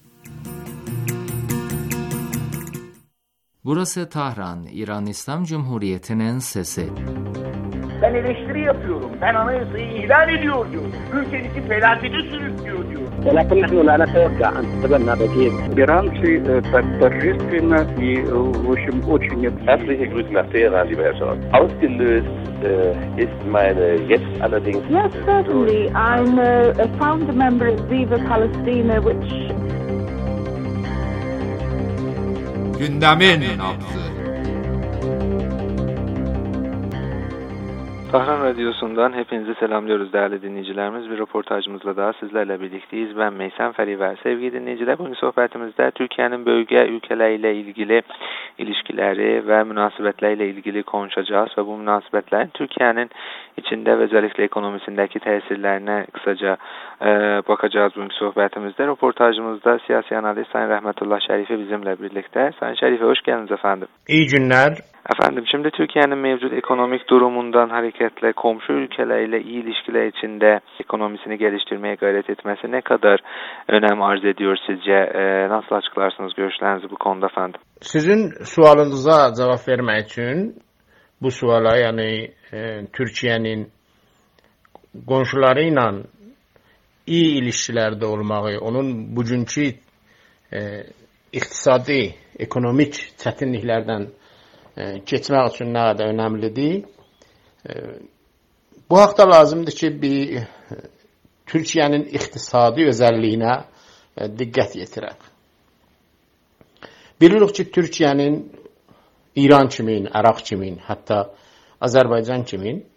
Burası Tahran, İran İslam Cumhuriyeti'nin sesi. Ben eleştiri yapıyorum. Ben anayasayı ihlal ediyor diyor. Ülkemizi felakete sürüklüyor diyor. ولكن نحن لا نتوقع أن تتبنى بديل. Иранцы торжественно и, в общем, очень... Herzliche Grüße nach Teheran, lieber Herr Scholz. Ausgelöst ist meine jetzt allerdings... Yes, certainly. I'm a founder member of Viva Palestina, which... Gündemin nabzı. Tahran Radyosu'ndan hepinizi selamlıyoruz değerli dinleyicilerimiz. Bir röportajımızla daha sizlerle birlikteyiz. Ben Meysen Feriver. Sevgili dinleyiciler, bugün sohbetimizde Türkiye'nin bölge ülkeleriyle ilgili ilişkileri ve münasibetleriyle ilgili konuşacağız ve bu münasebetlerin Türkiye'nin içinde ve özellikle ekonomisindeki tesirlerine kısaca bakacağız bugünkü sohbetimizde. Röportajımızda siyasi analist Sayın Rahmetullah Şerifi bizimle birlikte. Sayın Şerife hoş geldiniz efendim. İyi günler. Efendim, şimdi Türkiye'nin mevcut ekonomik durumundan hareketle komşu ülkelerle iyi ilişkiler içinde ekonomisini geliştirmeye gayret etmesi ne kadar önem arz ediyor sizce? Nasıl açıklarsınız görüşlerinizi bu konuda efendim? Sizin sualınıza cevap vermek için bu suala, yani Türkiye'nin qonşularıyla iyi ilişkilerde olmağı, onun bugünkü iqtisadi, ekonomik çətinliklərdən keçmək üçün nə qədər önəmlidir. Bu haqda lazımdır ki, bir Türkiye'nin iqtisadi özəlliyinə diqqət yetirək. Bilirik ki, Türkiye'nin İran kimin, Irak kimin, hatta Azerbaycan kimin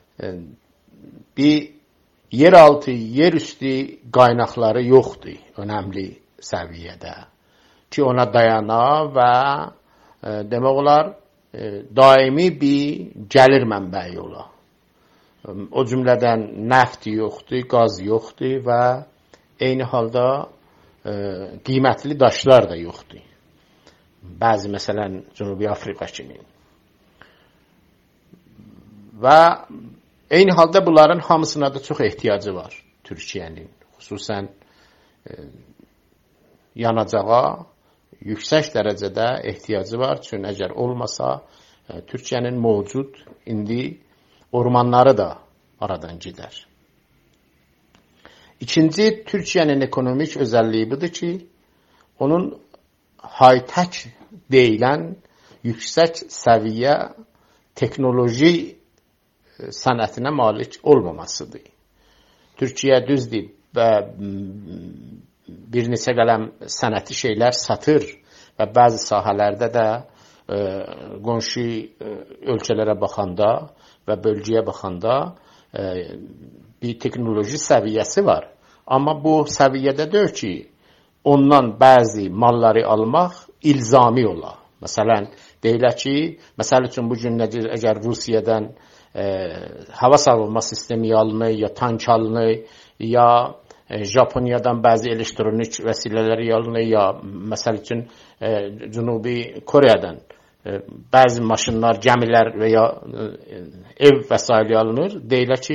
bir yeraltı, yerüstü qaynaqları yoxdur önəmli səviyyədə ki, ona dayana və demək olar daimi bir gəlir mənbəyi ola. O cümlədən neft yoxdur, qaz yoxdur və eyni halda qiymətli daşlar da yoxdur. Bəzi məsələn Cənubi Afrika kimi. Və eyni halda bunların hamısına da çox ehtiyacı var Türkiye'nin. Xüsusən yanacağa yüksək dərəcədə ehtiyacı var. Çünki əgər olmasa Türkiye'nin mövcud indi ormanları da aradan gider. İkinci, Türkiye'nin ekonomik özelliği budur ki, onun high-tech deyilən yüksək səviyyə teknoloji sənətinə malik olmamasıdır. Türkiye düzdür və bir neçə qələm sənəti şeylər satır və bəzi sahələrdə də qonşu ölkələrə baxanda və bölgəyə baxanda bir teknoloji səviyyəsi var. Amma bu səviyyədə deyil ki, ondan bəzi malları almaq ilzami ola. Məsələn, deyilə ki, məsəl üçün bu gün əgər Rusiyadan hava savunma sistemi alınır, ya tank alınır, ya Japoniyadan bəzi elektronik vəsilələri alınır, ya məsəl üçün Cənubi Koreyadan bəzi maşınlar, gəmilər və ya ev vəsaili alınır. Deyilə ki,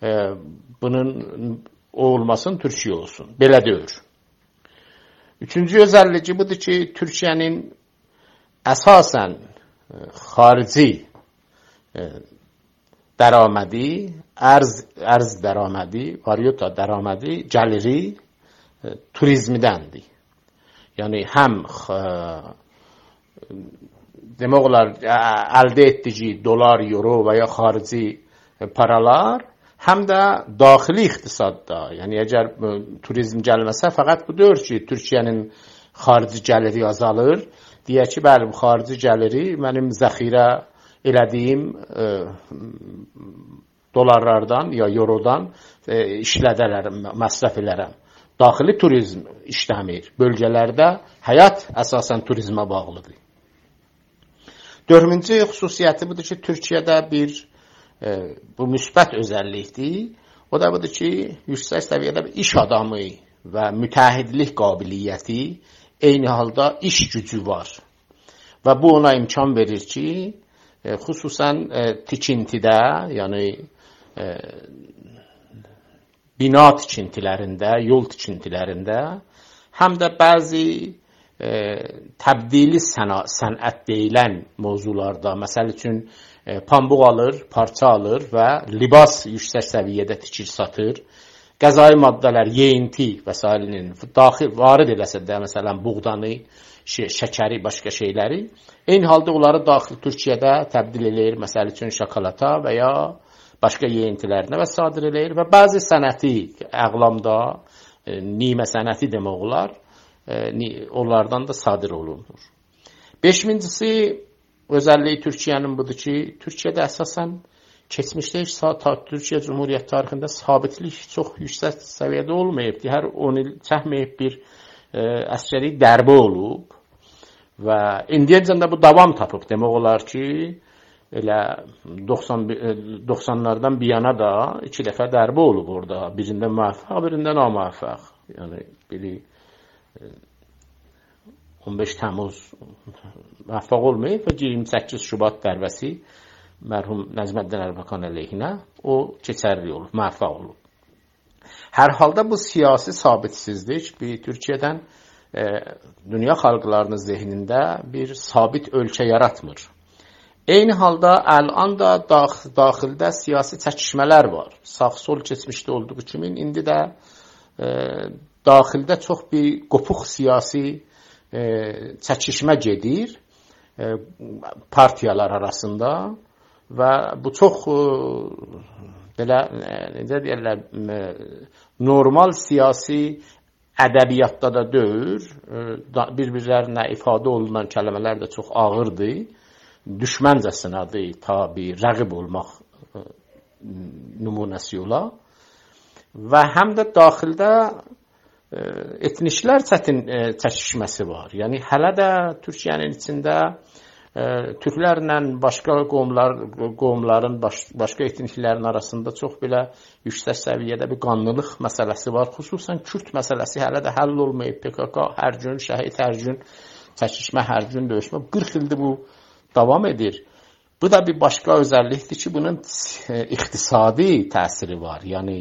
bunun olmasın, Türkiye olsun. Belə deyil. Üçüncü özelliği budur ki, Türkiye'nin əsasən xarici dəramədi, ərz dəramədi, valyuta dəramədi, gəliri turizmidəndir. Yəni, həm demək olar, əldə etdiyi dolar, euro və ya xarici paralar, həm də daxili iqtisadda. Yəni, əgər turizm gəlməsə, fəqət bu deyir ki, Türkiye'nin xarici gəliri azalır. Deyək ki, bəli, bu xarici gəliri mənim zəxirə elədiyim dolarlardan ya eurodan işlədərəm, məsrəf elərəm. Daxili turizm işləmir. Bölgələrdə həyat əsasən turizmə bağlıdır. Dördüncü xüsusiyyəti budur ki, Türkiyədə bu müsbət özəllikdir. O da budur ki, yüksək səviyyədə bir iş adamı və mütəhidlik qabiliyyəti, eyni halda iş gücü var. Və bu ona imkan verir ki, xüsusən tikintidə, yəni bina tikintilərində, yol tikintilərində, həm də bəzi təbdili sənət deyilən mövzularda, məsəl üçün pambıq alır, parça alır və libas yüksək səviyyədə tikir, satır. Qəzai maddələr, yeyinti və s. daxil varid eləsə də, məsələn, buğdanı, şəkəri, başqa şeyləri, eyni halda onları daxil Türkiyədə təbdil eləyir, məsəl üçün şokolata və ya başqa yeyintilərinə və sadir eləyir və bəzi sənəti, əqlamda, nimə sənəti demək olar, onlardan da sadir olunur. Beşincisi, özəlliyi Türkiyənin budur ki, Türkiyədə əsasən keçmişdə Türkiyə Cumhuriyyət tarixində sabitlik çox yüksək səviyyədə olmayıbdır. Hər 10 il çəkməyib bir əskəri dərbə olub və indiyəcən də bu davam tapıb. Demək olar ki, elə 90'lardan bir yana da 2 dəfə dərbə olub orada. Birində müvəffəq, birində naməvvəq. Yəni, biri 15 Təmmuz müvəffəq olmayıb və 28 Şubat dərbəsi mərhum Nəcməddin Ərbəkan əleyhinə o keçərli olub, müvəffəq olub. Hər halda bu siyasi sabitsizlik Türkiyədən dünya xalqlarının zehnində bir sabit ölkə yaratmır. Eyni halda əlan da daxildə siyasi çəkişmələr var. Sağ-sol keçmişdə olduğu kimi indi də daxildə çox bir qopuq siyasi çəkişmə gedir partiyalar arasında və bu çox belə necə deyirlər, normal siyasi ədəbiyyatda da deyil, bir-birlərinə ifadə olunan kəlmələr də çox ağırdır, düşməncəsinədir, tabi rəqib olmaq nümunəsi ola və həm də daxildə etniklər çətin çəkişməsi var. Yəni, hələ də Türkiyənin içində türklərlə başqa qovumların, başqa etniklərin arasında çox belə yüksək səviyyədə bir qanlılıq məsələsi var. Xüsusən Kürt məsələsi hələ də həll olmayıb. PKK hər gün, şəhid hər gün, çəkişmə hər gün, döyüşmə. 40 ildir bu davam edir. Bu da bir başqa özəllikdir ki, bunun iqtisadi təsiri var. Yəni,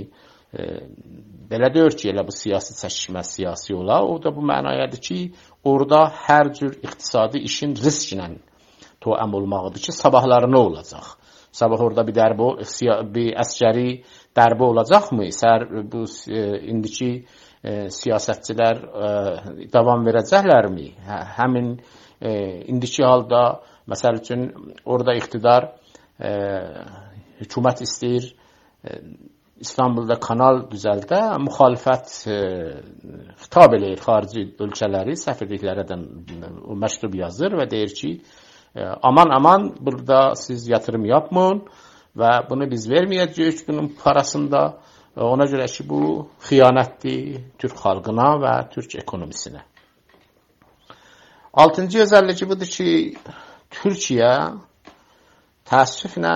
belə deyir ki, elə bu siyasi çəkişmə siyasi ola, o da bu mənayadır ki, orada hər cür iqtisadi işin risklə toəm olmağıdır ki, sabahları nə olacaq? Sabah orada bir əskəri dərbə olacaqmı? Bu indiki siyasətçilər davam verəcəklərmi? Həmin indiki halda, məsəl üçün, orada iqtidar hökumət istəyir İstanbulda kanal düzəldə, müxalifət xitab eləyir xarici ölkələri, səfirliklərədən məktub yazır və deyir ki, aman, burada siz yatırım yapmayın və bunu biz verməyəcəyik bunun parasında. Ona görə ki, bu xiyanətdir Türk xalqına və Türk ekonomisinə. 6-cı özəlliyi budur ki, Türkiyə təəssüflə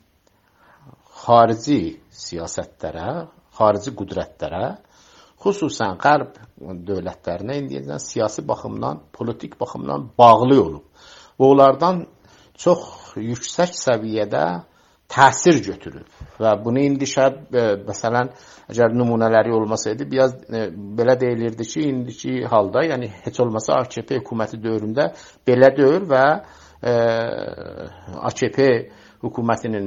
xarici siyasətlərə, xarici qüdrətlərə, xüsusən qərb dövlətlərinə indiyəcən siyasi baxımdan, politik baxımdan bağlı olub. Və onlardan çox yüksək səviyyədə təsir götürüb. Və bunu indi şəb, məsələn, əgər nümunələri olmasaydı, biraz belə deyilirdi ki, indiki halda, yəni heç olmasa AKP hökuməti dövründə belə deyil və AKP hökumətinin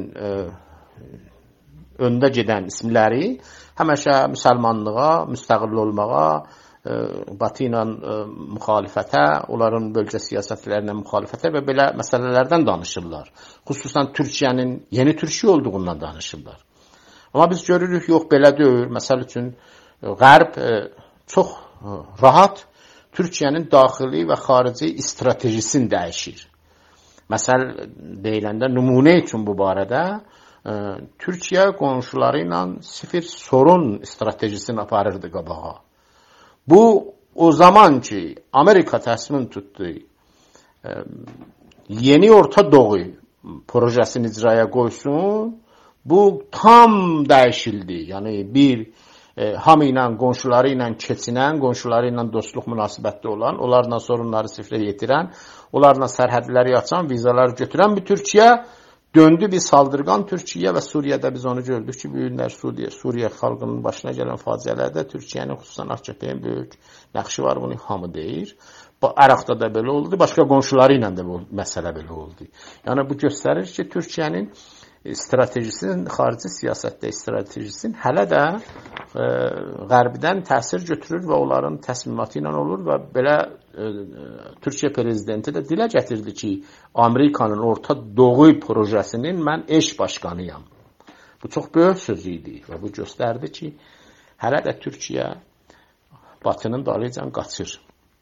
öndə gedən isimləri həmişə müsəlmanlığa, müstəqil olmağa, Batı ilə müxalifətə, onların bölgə siyasətlərinə müxalifətə və belə məsələlərdən danışırlar. Xüsusən Türkiyənin yeni Türkiyə olduğundan danışırlar. Amma biz görürük, yox belə deyil. Məsəl üçün, Qərb çox rahat Türkiyənin daxili və xarici stratejisini dəyişir. Məsəl deyiləndə, nümunə üçün bu barədə Türkiyə qonşuları ilə sıfır sorun stratejisini aparırdı qabağa. Bu, o zaman ki, Amerika təsmin tutdu yeni Orta Doğu projesini icraya qoysun, bu tam dəyişildi. Yəni bir hamı ilə, qonşuları ilə keçinən, qonşuları ilə dostluq münasibətdə olan, onlarla sorunları sifrə yetirən, onlarla sərhədləri açan, vizalar götürən bir Türkiyə döndü bir saldırgan Türkiyə və Suriyədə biz onu gördük ki, bu günlər Suriyə xalqının başına gələn faciələrdə Türkiyənin, xüsusən AKP-nin böyük nəqşi var, bunu hamı deyir. Əraqda da belə oldu, başqa qonşuları ilə də bu məsələ belə oldu. Yəni bu göstərir ki, Türkiyənin stratejisinin, xarici siyasətdə stratejisinin hələ də Qərbidən təsir götürür və onların təsmimatı ilə olur və belə Türkiyə prezidenti də dilə gətirdi ki, Amerikanın Orta Doğu projesinin mən eş başqanıyam. Bu çox böyük söz idi və bu göstərdi ki, hələ də Türkiyə Batının dalıcan qaçır.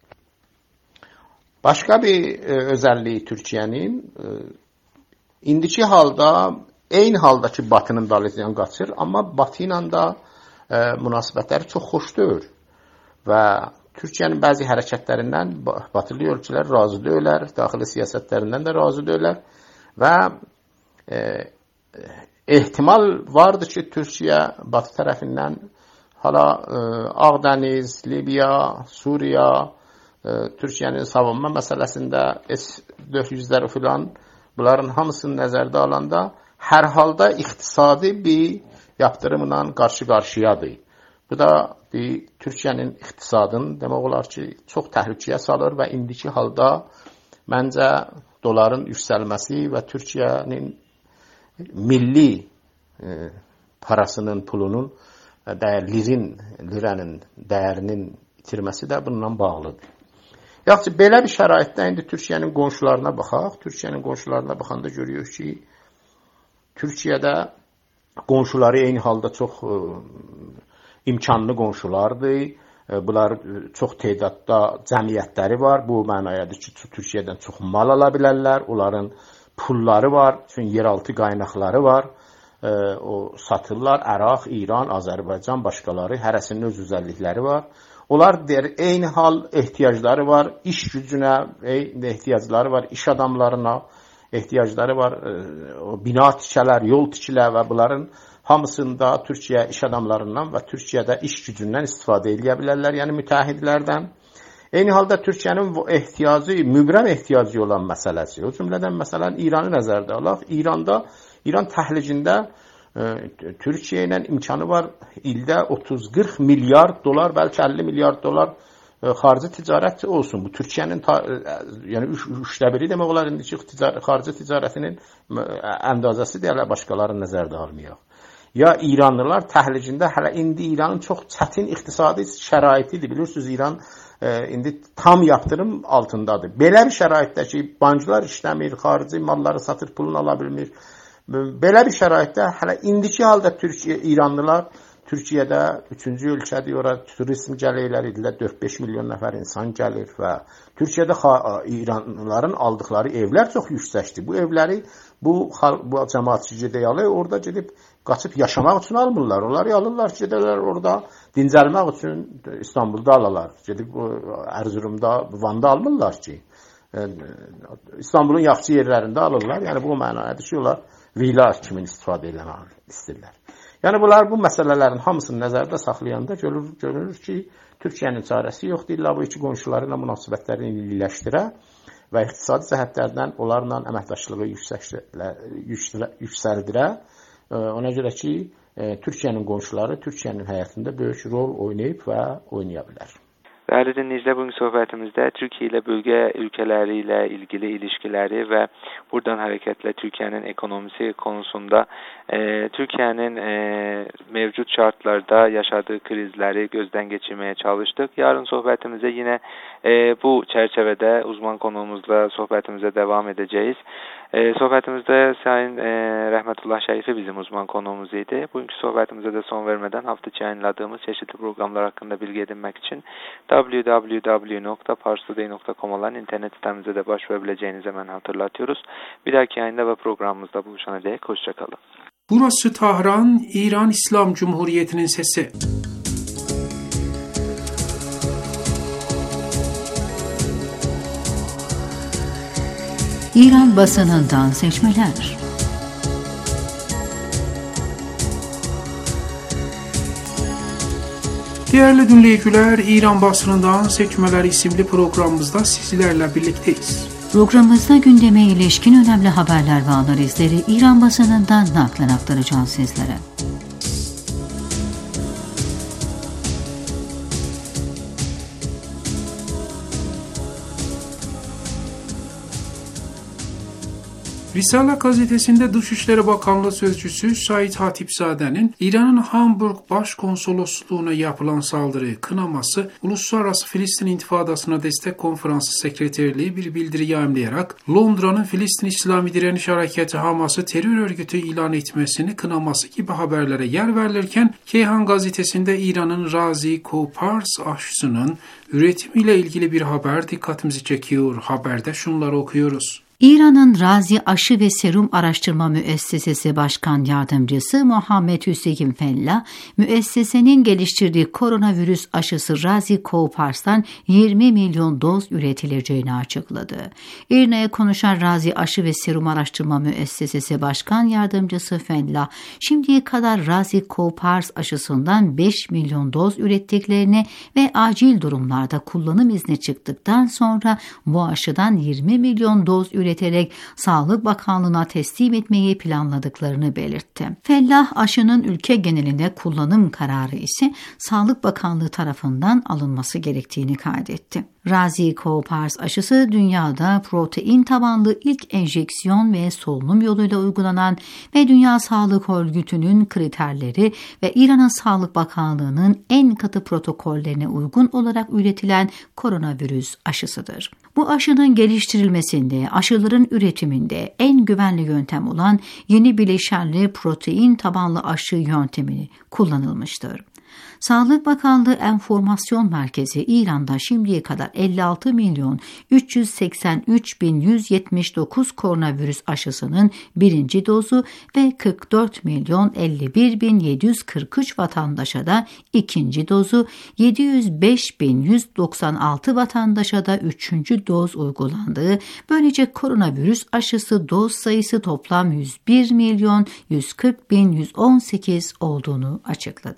Başqa bir özəlliyi Türkiyənin indiki halda eyni halda ki, Batının dalıcan qaçır, amma Batı ilə də münasibətləri çox xoş deyil və Türkiyənin bəzi hərəkətlərindən batılı ölkələr razı deyirlər, daxili siyasətlərindən də razı deyirlər və ehtimal vardır ki, Türkiyə Batı tərəfindən hala Ağdəniz, Libiya, Suriya, Türkiyənin savunma məsələsində S-400'ləri filan bunların hamısını nəzərdə alanda hər halda iqtisadi bir yaptırımla qarşı-qarşıyadır. Bu da Türkiyənin iqtisadını demək olar ki, çox təhlükəyə salır və indiki halda məncə doların yüksəlməsi və Türkiyənin milli parasının, pulunun lirənin dəyərinin itirməsi də bununla bağlıdır. Yaxşı, belə bir şəraitdə indi Türkiyənin qonşularına baxaq. Türkiyənin qonşularına baxanda görüyoruz ki, Türkiyədə qonşuları eyni halda çox imkanlı qonşulardır. Bunlar çox tədadda cəmiyyətləri var. Bu mənayadır ki, Türkiyədən çox mal ala bilərlər. Onların pulları var, çünki yeraltı qaynaqları var. O satırlar. Əraq, İran, Azərbaycan, başqaları, hərəsinin öz özəllikləri var. Onlar deyir, eyni hal ehtiyacları var, iş gücünə ehtiyacları var, iş adamlarına ehtiyacları var, bina tikələr, yol tikilər və bunların hamısında Türkiyə iş adamlarından və Türkiyədə iş gücündən istifadə edə bilərlər, yəni mütəhidlərdən. Eyni halda Türkiyənin ehtiyacı, mübrəm ehtiyacı olan məsələsi. O cümlədən məsələn İranı nəzərdə alaq. İran təhlicində Türkiyə ilə imkanı var ildə 30-40 milyard dolar, bəlkə 50 milyard dolar xarici ticarət olsun. Bu Türkiyənin yəni 3/3 demək olar indiki xarici ticarətinin əndazəsi deyələr, başqaları nəzərdə almayaq. Ya İranlılar təhlicində hələ indi İranın çox çətin iqtisadi şəraitidir. Bilirsiniz İran indi tam yaptırım altındadır. Belə bir şəraitdə ki, banklar işləmir, xarici malları satır, pulunu ala bilmir. Belə bir şəraitdə hələ indiki halda İranlılar Türkiyədə 3-cü ölkədir, ora turizm gəlirlər, ildə 4-5 milyon nəfər insan gəlir və Türkiyədə İranlıların aldıqları evlər çox yüksəkdir. Bu evləri bu cəmaatçı gedəyalı orada gedib qaçıb yaşamaq üçün almırlar. Onları alırlar, gedərlər orada dincəlmək üçün İstanbulda alırlar. Gedib Ərzurumda, Van'da almırlar ki. İstanbulun yaxşı yerlərində alırlar. Yəni bu mənayadır ki, onlar villa kimi istifadə eləmək istəyirlər. Yəni bunlar bu məsələlərin hamısını nəzərdə saxlayanda görülür ki, Türkiyənin çarəsi yoxdur. İlla bu iki qonşuları ilə münasibətlərini iyiləşdirə və iqtisadi cəhətlərdən onlarla əməkdaşlığı yüksəldirə. Ona görə ki, Türkiyənin qonşuları Türkiyənin həyatında böyük rol oynayıb və oynaya bilər. Değerli dinleyiciler, bugün sohbetimizde Türkiye ile bölge ülkeleriyle ilgili ilişkileri ve buradan hareketle Türkiye'nin ekonomisi konusunda Türkiye'nin mevcut şartlarda yaşadığı krizleri gözden geçirmeye çalıştık. Yarın sohbetimize yine bu çerçevede uzman konuğumuzla sohbetimize devam edeceğiz. Sohbetimizde Sayın Rəhmətullah Şərifi bizim uzman konuğumuz idi. Bugünkü sohbetimize de son vermeden hafta içi yayınladığımız çeşitli programlar hakkında bilgi edinmek için www.parstoday.com olan internet sitemize de başvurabileceğinizi hemen hatırlatıyoruz. Bir dahaki yayında ve programımızda buluşana dek hoşçakalın. Burası Tahran, İran İslam Cumhuriyeti'nin sesi. İran basınından seçmeler. Değerli dinleyiciler, İran basınından seçmeler isimli programımızda sizlerle birlikteyiz. Programımızda gündeme ilişkin önemli haberler ve analizleri İran basınından naklen aktaracağız sizlere. Risale gazetesinde Dışişleri Bakanlığı Sözcüsü Said Hatipzade'nin İran'ın Hamburg Başkonsolosluğu'na yapılan saldırıyı kınaması, Uluslararası Filistin İntifadası'na Destek Konferansı Sekreterliği bir bildiri yayımlayarak Londra'nın Filistin İslami Direniş Hareketi Hamas'ı terör örgütü ilan etmesini kınaması gibi haberlere yer verilirken, Keyhan gazetesinde İran'ın Razi Kopars aşısının üretimiyle ilgili bir haber dikkatimizi çekiyor. Haberde şunları okuyoruz. İran'ın Razi Aşı ve Serum Araştırma Müessesesi Başkan Yardımcısı Muhammed Hüseyin Fellah, müessesenin geliştirdiği koronavirüs aşısı Razi Kopars'tan 20 milyon doz üretileceğini açıkladı. İRNA'ya konuşan Razi Aşı ve Serum Araştırma Müessesesi Başkan Yardımcısı Fellah, şimdiye kadar Razi Kopars aşısından 5 milyon doz ürettiklerini ve acil durumlarda kullanım izni çıktıktan sonra bu aşıdan 20 milyon doz üreterek Sağlık Bakanlığı'na teslim etmeyi planladıklarını belirtti. Fellah, aşının ülke genelinde kullanım kararı ise Sağlık Bakanlığı tarafından alınması gerektiğini kaydetti. Razi Kopars aşısı dünyada protein tabanlı ilk enjeksiyon ve solunum yoluyla uygulanan ve Dünya Sağlık Örgütü'nün kriterleri ve İran'ın Sağlık Bakanlığı'nın en katı protokollerine uygun olarak üretilen koronavirüs aşısıdır. Bu aşının geliştirilmesinde, aşıların üretiminde en güvenli yöntem olan yeni bileşenli protein tabanlı aşı yöntemini kullanılmıştır. Sağlık Bakanlığı Enformasyon Merkezi İran'da şimdiye kadar 56.383.179 koronavirüs aşısının birinci dozu ve 44.051.743 vatandaşa da ikinci dozu, 705.196 vatandaşa da üçüncü doz uygulandığı, böylece koronavirüs aşısı doz sayısı toplam 101.140.118 olduğunu açıkladı.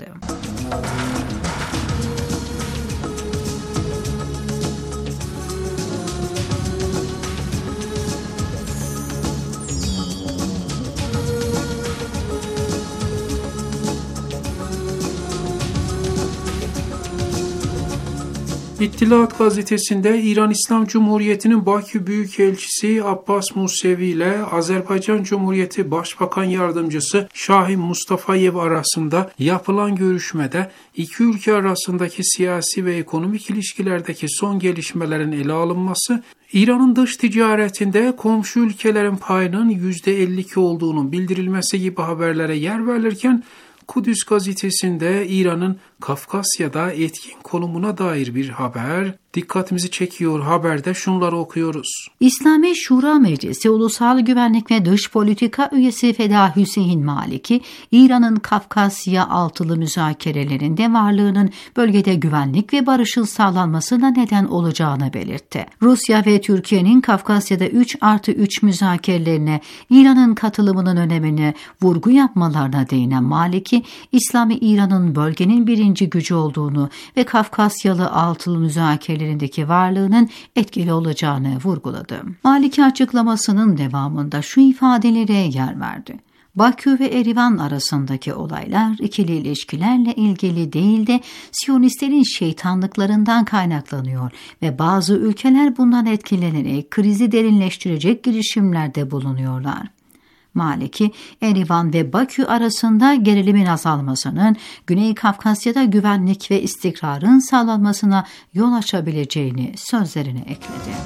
İttilaat gazetesinde İran İslam Cumhuriyeti'nin Bakü Büyükelçisi Abbas Musevi ile Azerbaycan Cumhuriyeti Başbakan Yardımcısı Şahin Mustafayev arasında yapılan görüşmede iki ülke arasındaki siyasi ve ekonomik ilişkilerdeki son gelişmelerin ele alınması, İran'ın dış ticaretinde komşu ülkelerin payının %52 olduğunun bildirilmesi gibi haberlere yer verilirken, Kudüs gazetesinde İran'ın Kafkasya'da etkin konumuna dair bir haber dikkatimizi çekiyor. Haberde şunları okuyoruz. İslami Şura Meclisi Ulusal Güvenlik ve Dış Politika üyesi Feda Hüseyin Maliki, İran'ın Kafkasya altılı müzakerelerinde varlığının bölgede güvenlik ve barışın sağlanmasına neden olacağını belirtti. Rusya ve Türkiye'nin Kafkasya'da 3+3 müzakerelerine İran'ın katılımının önemine vurgu yapmalarına değinen Maliki, İslami İran'ın bölgenin birinci gücü olduğunu ve Kafkasyalı altılı müzakerelerindeki varlığının etkili olacağını vurguladı. Maliki açıklamasının devamında şu ifadelere yer verdi. Bakü ve Erivan arasındaki olaylar ikili ilişkilerle ilgili değil de Siyonistlerin şeytanlıklarından kaynaklanıyor ve bazı ülkeler bundan etkilenerek krizi derinleştirecek girişimlerde bulunuyorlar. Maliki, Erivan ve Bakü arasında gerilimin azalmasının Güney Kafkasya'da güvenlik ve istikrarın sağlanmasına yol açabileceğini sözlerine ekledi.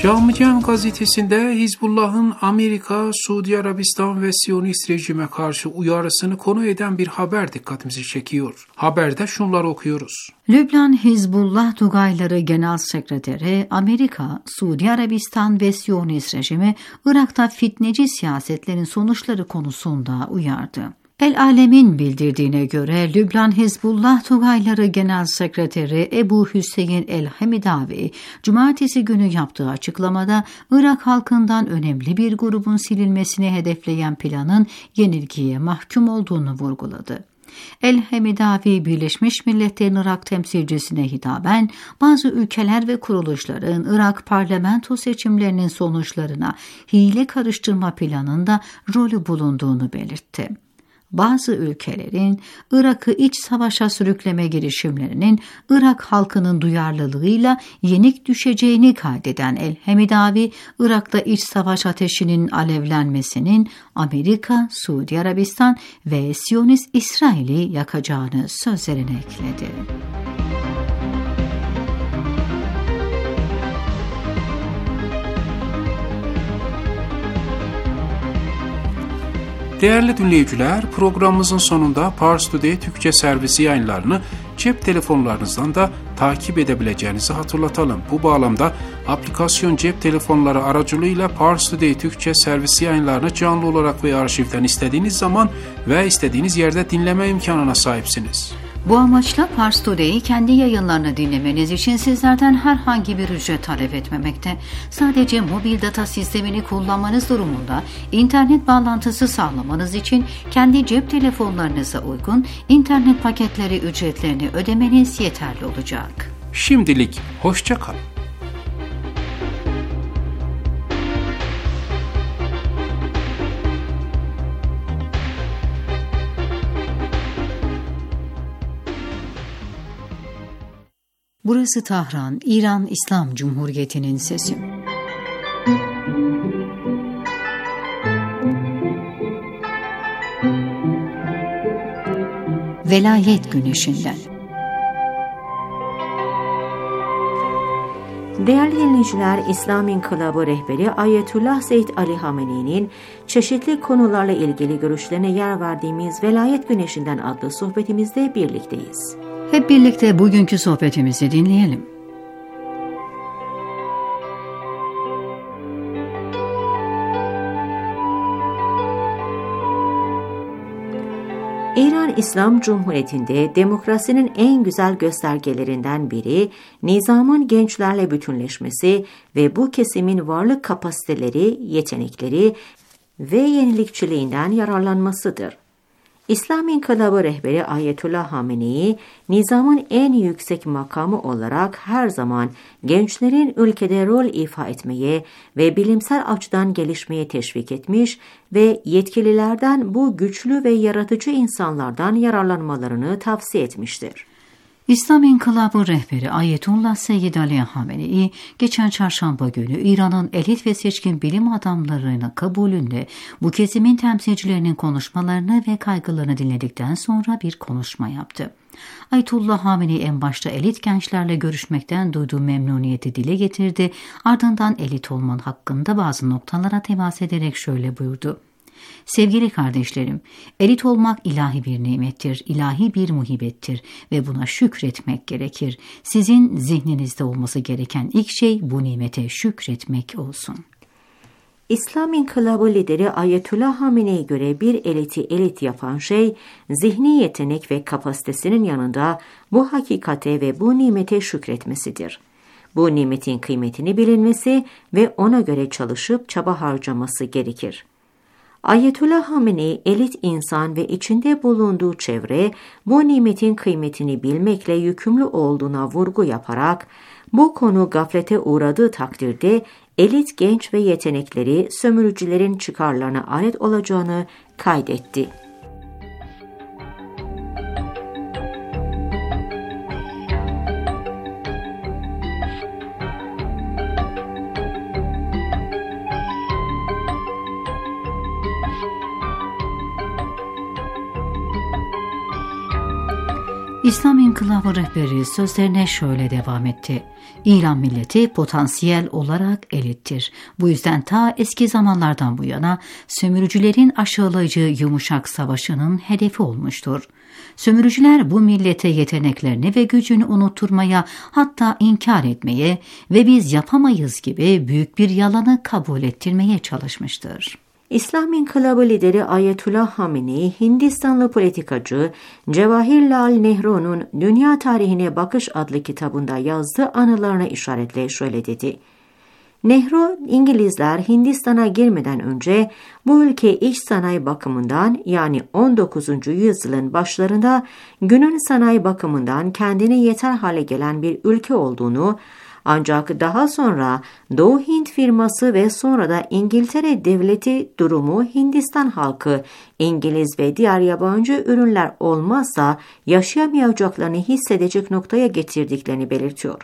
Camiyen gazetesinde Hizbullah'ın Amerika, Suudi Arabistan ve Siyonist rejime karşı uyarısını konu eden bir haber dikkatimizi çekiyor. Haberde şunları okuyoruz. Lübnan Hizbullah Tugayları Genel Sekreteri, Amerika, Suudi Arabistan ve Siyonist rejimi Irak'ta fitneci siyasetlerin sonuçları konusunda uyardı. El Alem'in bildirdiğine göre Lübnan Hizbullah Tugayları Genel Sekreteri Ebu Hüseyin El-Hemidavi, Cumartesi günü yaptığı açıklamada Irak halkından önemli bir grubun silinmesini hedefleyen planın yenilgiye mahkum olduğunu vurguladı. El-Hemidavi, Birleşmiş Milletler'in Irak temsilcisine hitaben bazı ülkeler ve kuruluşların Irak parlamento seçimlerinin sonuçlarına hile karıştırma planında rolü bulunduğunu belirtti. Bazı ülkelerin Irak'ı iç savaşa sürükleme girişimlerinin Irak halkının duyarlılığıyla yenik düşeceğini kaydeden El-Hemidavi, Irak'ta iç savaş ateşinin alevlenmesinin Amerika, Suudi Arabistan ve Siyonist İsrail'i yakacağını sözlerine ekledi. Değerli dinleyiciler, programımızın sonunda Pars Today Türkçe servisi yayınlarını cep telefonlarınızdan da takip edebileceğinizi hatırlatalım. Bu bağlamda aplikasyon cep telefonları aracılığıyla Pars Today Türkçe servisi yayınlarını canlı olarak ve arşivden istediğiniz zaman ve istediğiniz yerde dinleme imkanına sahipsiniz. Bu amaçla Pars Today'i kendi yayınlarını dinlemeniz için sizlerden herhangi bir ücret talep etmemekte. Sadece mobil data sistemini kullanmanız durumunda internet bağlantısı sağlamanız için kendi cep telefonlarınıza uygun internet paketleri ücretlerini ödemeniz yeterli olacak. Şimdilik hoşça kalın. Burası Tahran, İran İslam Cumhuriyeti'nin sesi. Velayet Güneşinden. Değerli dinleyiciler, İslam İnkılabı rehberi Ayetullah Seyyid Ali Hamenei'nin çeşitli konularla ilgili görüşlerine yer verdiğimiz Velayet Güneşinden adlı sohbetimizde birlikteyiz. Hep birlikte bugünkü sohbetimizi dinleyelim. İran İslam Cumhuriyeti'nde demokrasinin en güzel göstergelerinden biri nizamın gençlerle bütünleşmesi ve bu kesimin varlık kapasiteleri, yetenekleri ve yenilikçiliğinden yararlanmasıdır. İslam İnkılabı rehberi Ayetullah Hamenei, nizamın en yüksek makamı olarak her zaman gençlerin ülkede rol ifa etmeye ve bilimsel açıdan gelişmeye teşvik etmiş ve yetkililerden bu güçlü ve yaratıcı insanlardan yararlanmalarını tavsiye etmiştir. İslam İnkılabı rehberi Ayetullah Seyyid Ali Hamenei, geçen çarşamba günü İran'ın elit ve seçkin bilim adamlarının kabulünde bu kesimin temsilcilerinin konuşmalarını ve kaygılarını dinledikten sonra bir konuşma yaptı. Ayetullah Hamenei en başta elit gençlerle görüşmekten duyduğu memnuniyeti dile getirdi, ardından elit olmanın hakkında bazı noktalara temas ederek şöyle buyurdu. Sevgili kardeşlerim, elit olmak ilahi bir nimettir, ilahi bir muhibettir ve buna şükretmek gerekir. Sizin zihninizde olması gereken ilk şey bu nimete şükretmek olsun. İslam İnkılabı lideri Ayetullah Hamenei'ye göre bir eliti elit yapan şey, zihni yetenek ve kapasitesinin yanında bu hakikate ve bu nimete şükretmesidir. Bu nimetin kıymetini bilinmesi ve ona göre çalışıp çaba harcaması gerekir. Ayetullah Hamenei, elit insan ve içinde bulunduğu çevre bu nimetin kıymetini bilmekle yükümlü olduğuna vurgu yaparak, bu konu gaflete uğradığı takdirde elit genç ve yetenekleri sömürücülerin çıkarlarına alet olacağını kaydetti. İslam İnkılabı rehberi sözlerine şöyle devam etti. İran milleti potansiyel olarak elittir. Bu yüzden ta eski zamanlardan bu yana sömürücülerin aşağılayıcı yumuşak savaşının hedefi olmuştur. Sömürücüler bu millete yeteneklerini ve gücünü unutturmaya, hatta inkar etmeye ve biz yapamayız gibi büyük bir yalanı kabul ettirmeye çalışmıştır. İslam İnkılabı lideri Ayetullah Hamenei, Hindistanlı politikacı Jawaharlal Nehru'nun Dünya Tarihine Bakış adlı kitabında yazdığı anılarına işaretle şöyle dedi. Nehru, İngilizler Hindistan'a girmeden önce bu ülke iç sanayi bakımından, yani 19. yüzyılın başlarında günün sanayi bakımından kendine yeter hale gelen bir ülke olduğunu, ancak daha sonra Doğu Hint firması ve sonra da İngiltere devleti durumu Hindistan halkı İngiliz ve diğer yabancı ürünler olmazsa yaşayamayacaklarını hissedecek noktaya getirdiklerini belirtiyor.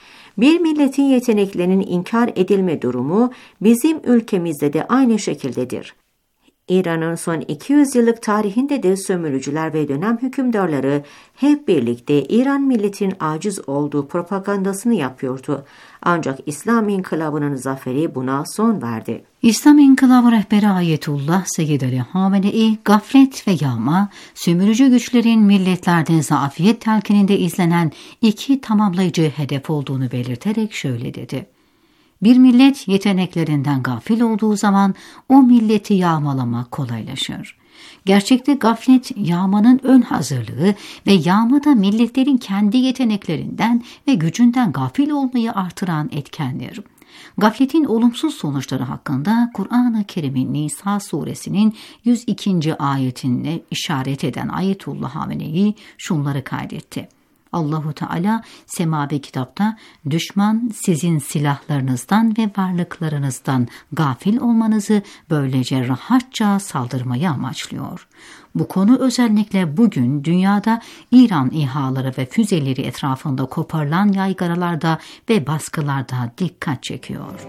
Bir milletin yeteneklerinin inkar edilme durumu bizim ülkemizde de aynı şekildedir. İran'ın son 200 yıllık tarihinde de sömürücüler ve dönem hükümdarları hep birlikte İran milletinin aciz olduğu propagandasını yapıyordu. Ancak İslam İnkılabı'nın zaferi buna son verdi. İslam İnkılabı rehberi Ayetullah Seyyid Ali Hamenei, gaflet ve yağma, sömürücü güçlerin milletlerde zafiyet telkininde izlenen iki tamamlayıcı hedef olduğunu belirterek şöyle dedi. Bir millet yeteneklerinden gafil olduğu zaman o milleti yağmalamak kolaylaşır. Gerçekte gaflet yağmanın ön hazırlığı ve yağmada milletlerin kendi yeteneklerinden ve gücünden gafil olmayı artıran etkendir. Gafletin olumsuz sonuçları hakkında Kur'an-ı Kerim'in Nisa suresinin 102. ayetine işaret eden Ayetullah Hamenei şunları kaydetti. Allahu Teala semavi kitapta düşman sizin silahlarınızdan ve varlıklarınızdan gafil olmanızı, böylece rahatça saldırmayı amaçlıyor. Bu konu özellikle bugün dünyada İran İHA'ları ve füzeleri etrafında koparılan yaygaralarda ve baskılarda dikkat çekiyor.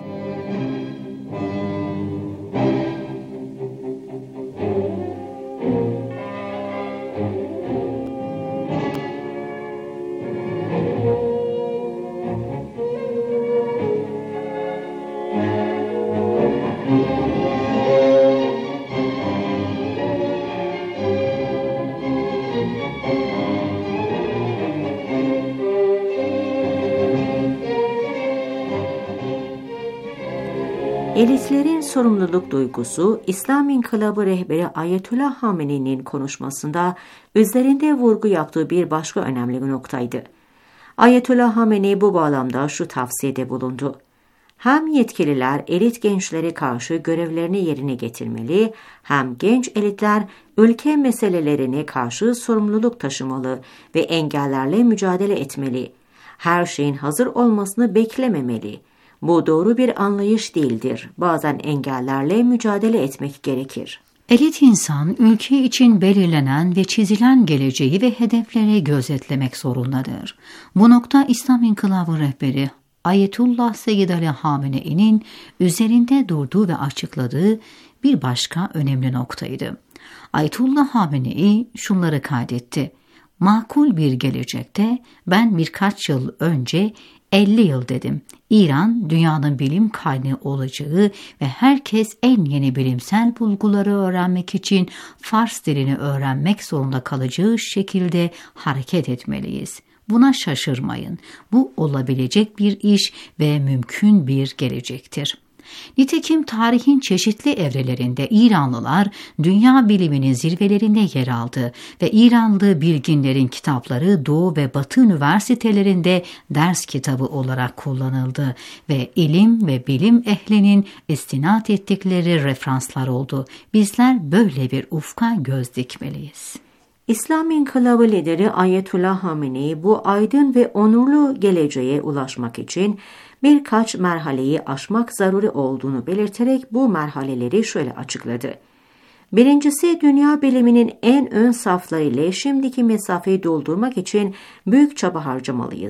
Elitlerin sorumluluk duygusu, İslam İnkılabı rehberi Ayetullah Hamenei'nin konuşmasında üzerinde vurgu yaptığı bir başka önemli noktaydı. Ayetullah Hamenei bu bağlamda şu tavsiyede bulundu. Hem yetkililer elit gençlere karşı görevlerini yerine getirmeli, hem genç elitler ülke meselelerine karşı sorumluluk taşımalı ve engellerle mücadele etmeli. Her şeyin hazır olmasını beklememeli. Bu doğru bir anlayış değildir. Bazen engellerle mücadele etmek gerekir. Elit insan, ülke için belirlenen ve çizilen geleceği ve hedefleri gözetlemek zorundadır. Bu nokta İslam İnkılabı rehberi Ayetullah Seyyid Ali Hamenei'nin üzerinde durduğu ve açıkladığı bir başka önemli noktaydı. Ayetullah Hamenei şunları kaydetti. Makul bir gelecekte ben birkaç yıl önce 50 yıl dedim. İran dünyanın bilim kaynağı olacağı ve herkes en yeni bilimsel bulguları öğrenmek için Fars dilini öğrenmek zorunda kalacağı şekilde hareket etmeliyiz. Buna şaşırmayın. Bu olabilecek bir iş ve mümkün bir gelecektir. Nitekim tarihin çeşitli evrelerinde İranlılar dünya biliminin zirvelerinde yer aldı ve İranlı bilginlerin kitapları Doğu ve Batı üniversitelerinde ders kitabı olarak kullanıldı ve ilim ve bilim ehlinin istinad ettikleri referanslar oldu. Bizler böyle bir ufka göz dikmeliyiz. İslam İnkılabı lideri Ayetullah Hamenei bu aydın ve onurlu geleceğe ulaşmak için birkaç merhaleyi aşmak zaruri olduğunu belirterek bu merhaleleri şöyle açıkladı. Birincisi, dünya biliminin en ön saflarıyla şimdiki mesafeyi doldurmak için büyük çaba harcamalıyız.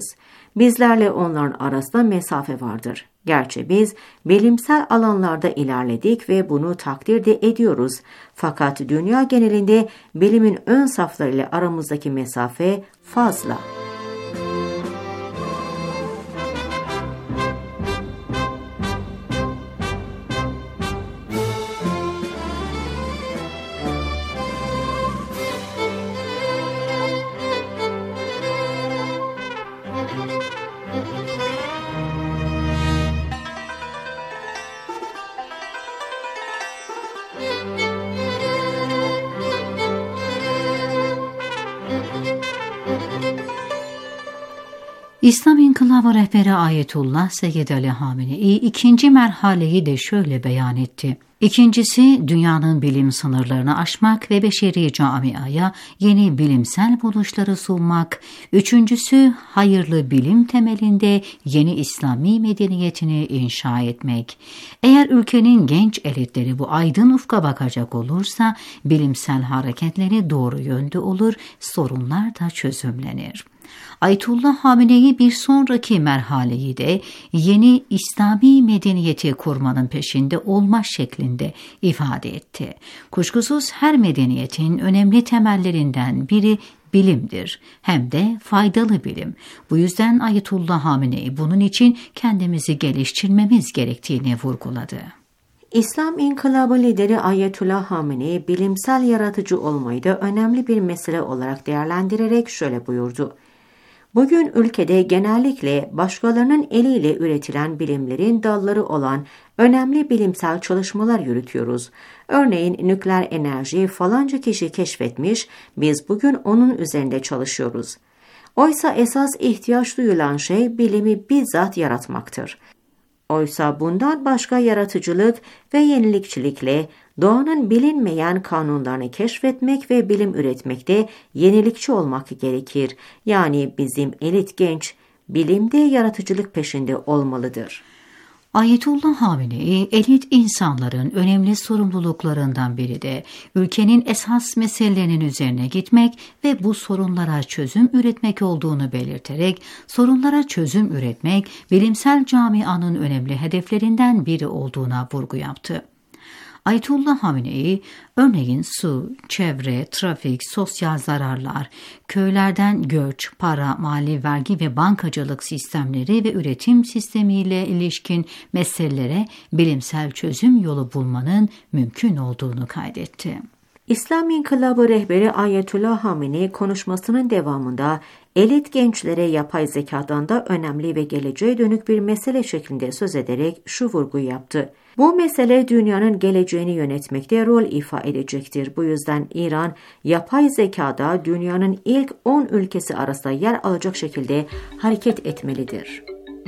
Bizlerle onların arasında mesafe vardır. Gerçi biz bilimsel alanlarda ilerledik ve bunu takdir de ediyoruz. Fakat dünya genelinde bilimin ön saflarıyla aramızdaki mesafe fazla. İslam İnkılabı rehberi Ayetullah Seyyid Ali Hamenei ikinci merhaleyi de şöyle beyan etti. İkincisi, dünyanın bilim sınırlarını aşmak ve beşeri camiaya yeni bilimsel buluşları sunmak. Üçüncüsü, hayırlı bilim temelinde yeni İslami medeniyetini inşa etmek. Eğer ülkenin genç elitleri bu aydın ufka bakacak olursa, bilimsel hareketleri doğru yönde olur, sorunlar da çözümlenir. Ayetullah Hamenei bir sonraki merhaleyi de yeni İslami medeniyeti kurmanın peşinde olma şeklinde ifade etti. Kuşkusuz her medeniyetin önemli temellerinden biri bilimdir. Hem de faydalı bilim. Bu yüzden Ayetullah Hamenei bunun için kendimizi geliştirmemiz gerektiğini vurguladı. İslam İnkılabı lideri Ayetullah Hamenei bilimsel yaratıcı olmayı da önemli bir mesele olarak değerlendirerek şöyle buyurdu. Bugün ülkede genellikle başkalarının eliyle üretilen bilimlerin dalları olan önemli bilimsel çalışmalar yürütüyoruz. Örneğin nükleer enerjiyi falanca kişi keşfetmiş, biz bugün onun üzerinde çalışıyoruz. Oysa esas ihtiyaç duyulan şey bilimi bizzat yaratmaktır. Oysa bundan başka yaratıcılık ve yenilikçilikle doğanın bilinmeyen kanunlarını keşfetmek ve bilim üretmekte yenilikçi olmak gerekir. Yani bizim elit genç bilimde yaratıcılık peşinde olmalıdır. Ayetullah Hamenei, elit insanların önemli sorumluluklarından biri de ülkenin esas meselelerinin üzerine gitmek ve bu sorunlara çözüm üretmek olduğunu belirterek, sorunlara çözüm üretmek, bilimsel camianın önemli hedeflerinden biri olduğuna vurgu yaptı. Ayetullah Hamenei, örneğin su, çevre, trafik, sosyal zararlar, köylerden göç, para, mali vergi ve bankacılık sistemleri ve üretim sistemiyle ilişkin meselelere bilimsel çözüm yolu bulmanın mümkün olduğunu kaydetti. İslam İnkılabı rehberi Ayetullah Hamenei konuşmasının devamında elit gençlere yapay zekadan da önemli ve geleceğe dönük bir mesele şeklinde söz ederek şu vurguyu yaptı. Bu mesele dünyanın geleceğini yönetmekte rol ifade edecektir. Bu yüzden İran, yapay zekada dünyanın ilk 10 ülkesi arasında yer alacak şekilde hareket etmelidir.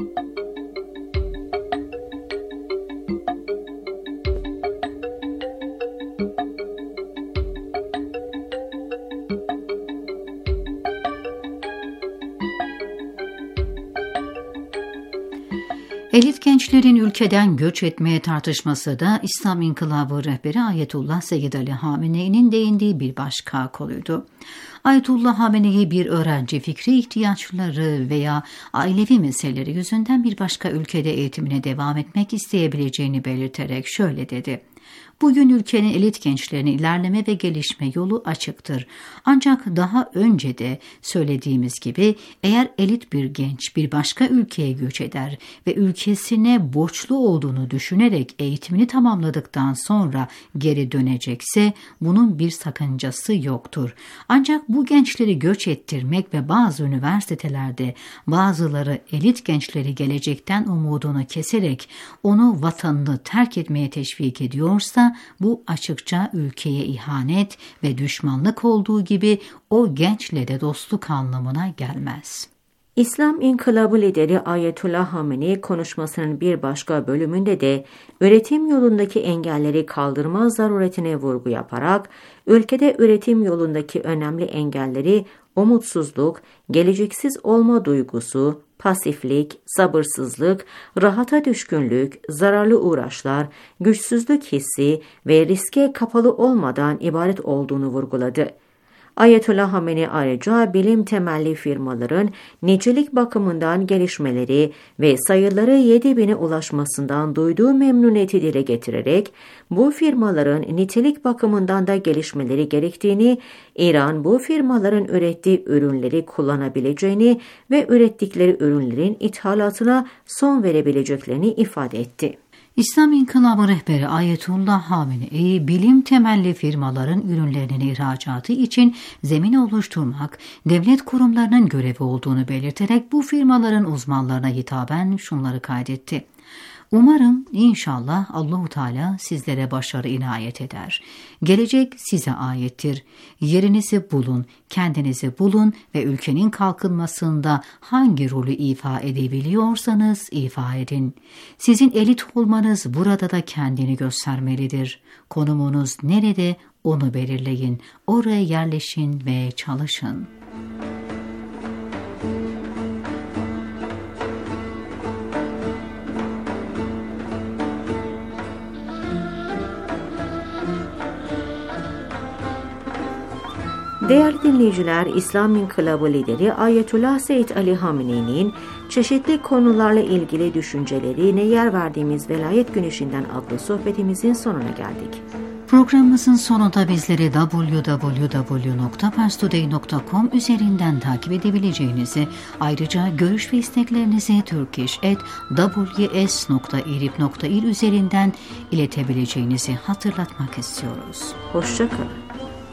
Elit gençlerin ülkeden göç etmeye tartışması da İslam İnkılabı rehberi Ayetullah Seyyid Ali Hamenei'nin değindiği bir başka konuydu. Ayetullah Hamenei bir öğrenci fikri ihtiyaçları veya ailevi meseleleri yüzünden bir başka ülkede eğitimine devam etmek isteyebileceğini belirterek şöyle dedi. Bugün ülkenin elit gençlerinin ilerleme ve gelişme yolu açıktır. Ancak daha önce de söylediğimiz gibi eğer elit bir genç bir başka ülkeye göç eder ve ülkesine borçlu olduğunu düşünerek eğitimini tamamladıktan sonra geri dönecekse bunun bir sakıncası yoktur. Ancak bu gençleri göç ettirmek ve bazı üniversitelerde bazıları elit gençleri gelecekten umudunu keserek onu vatanını terk etmeye teşvik ediyorsa bu açıkça ülkeye ihanet ve düşmanlık olduğu gibi o gençle de dostluk anlamına gelmez. İslam İnkılabı lideri Ayetullah Hamenei konuşmasının bir başka bölümünde de üretim yolundaki engelleri kaldırma zaruretine vurgu yaparak ülkede üretim yolundaki önemli engelleri umutsuzluk, geleceksiz olma duygusu, pasiflik, sabırsızlık, rahata düşkünlük, zararlı uğraşlar, güçsüzlük hissi ve riske kapalı olmadan ibaret olduğunu vurguladı. Ayetullah Hamenei ayrıca bilim temelli firmaların nicelik bakımından gelişmeleri ve sayıları 7.000'e ulaşmasından duyduğu memnuniyeti dile getirerek bu firmaların nitelik bakımından da gelişmeleri gerektiğini, İran bu firmaların ürettiği ürünleri kullanabileceğini ve ürettikleri ürünlerin ithalatına son verebileceklerini ifade etti. İslam İnkılabı rehberi Ayetullah Hamenei, bilim temelli firmaların ürünlerinin ihracatı için zemin oluşturmak, devlet kurumlarının görevi olduğunu belirterek bu firmaların uzmanlarına hitaben şunları kaydetti. Umarım inşallah Allahu Teala sizlere başarı inayet eder. Gelecek size ayettir. Yerinizi bulun, kendinizi bulun ve ülkenin kalkınmasında hangi rolü ifa edebiliyorsanız ifa edin. Sizin elit olmanız burada da kendini göstermelidir. Konumunuz nerede onu belirleyin. Oraya yerleşin ve çalışın. Değerli dinleyiciler, İslam İnkılabı lideri Ayetullah Seyyid Ali Hamenei'nin çeşitli konularla ilgili düşüncelerine yer verdiğimiz Velayet Güneşi'nden adlı sohbetimizin sonuna geldik. Programımızın sonunda bizleri www.parstoday.com üzerinden takip edebileceğinizi, ayrıca görüş ve isteklerinizi turkish@ws.irib.ir üzerinden iletebileceğinizi hatırlatmak istiyoruz. Hoşça kalın.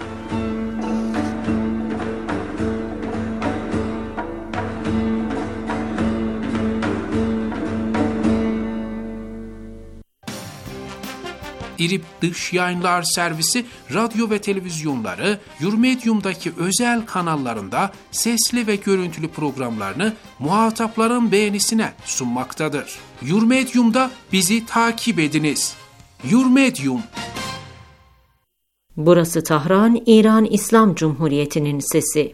İRİB Dış Yayınlar Servisi radyo ve televizyonları Yurmedyum'daki özel kanallarında sesli ve görüntülü programlarını muhatapların beğenisine sunmaktadır. Yurmedyum'da bizi takip ediniz. Yurmedyum. Burası Tahran, İran İslam Cumhuriyeti'nin sesi.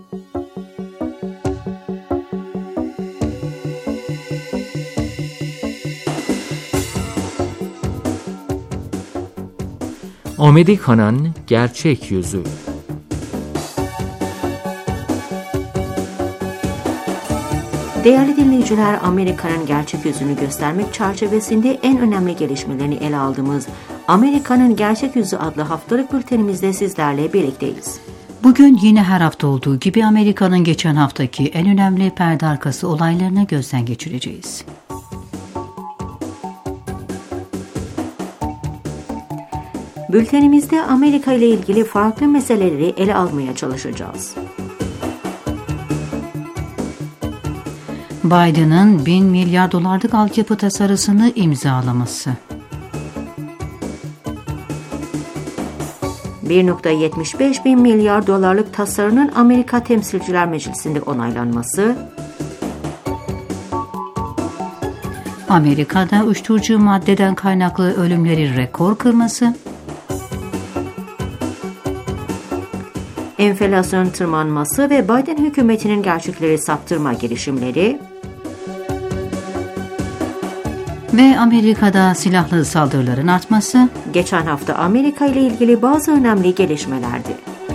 Amerika'nın gerçek yüzü. Değerli dinleyiciler, Amerika'nın gerçek yüzünü göstermek çerçevesinde en önemli gelişmelerini ele aldığımız Amerika'nın Gerçek Yüzü adlı haftalık bültenimizde sizlerle birlikteyiz. Bugün yine her hafta olduğu gibi Amerika'nın geçen haftaki en önemli perde arkası olaylarını gözden geçireceğiz. Bültenimizde Amerika ile ilgili farklı meseleleri ele almaya çalışacağız. Biden'ın 1.000 milyar dolarlık altyapı tasarısını imzalaması. 1.75 bin milyar dolarlık tasarının Amerika Temsilciler Meclisi'nde onaylanması. Amerika'da uyuşturucu maddeden kaynaklı ölümleri rekor kırması. Enflasyon tırmanması ve Biden hükümetinin gerçekleri saptırma girişimleri ve Amerika'da silahlı saldırıların artması geçen hafta Amerika ile ilgili bazı önemli gelişmelerdi.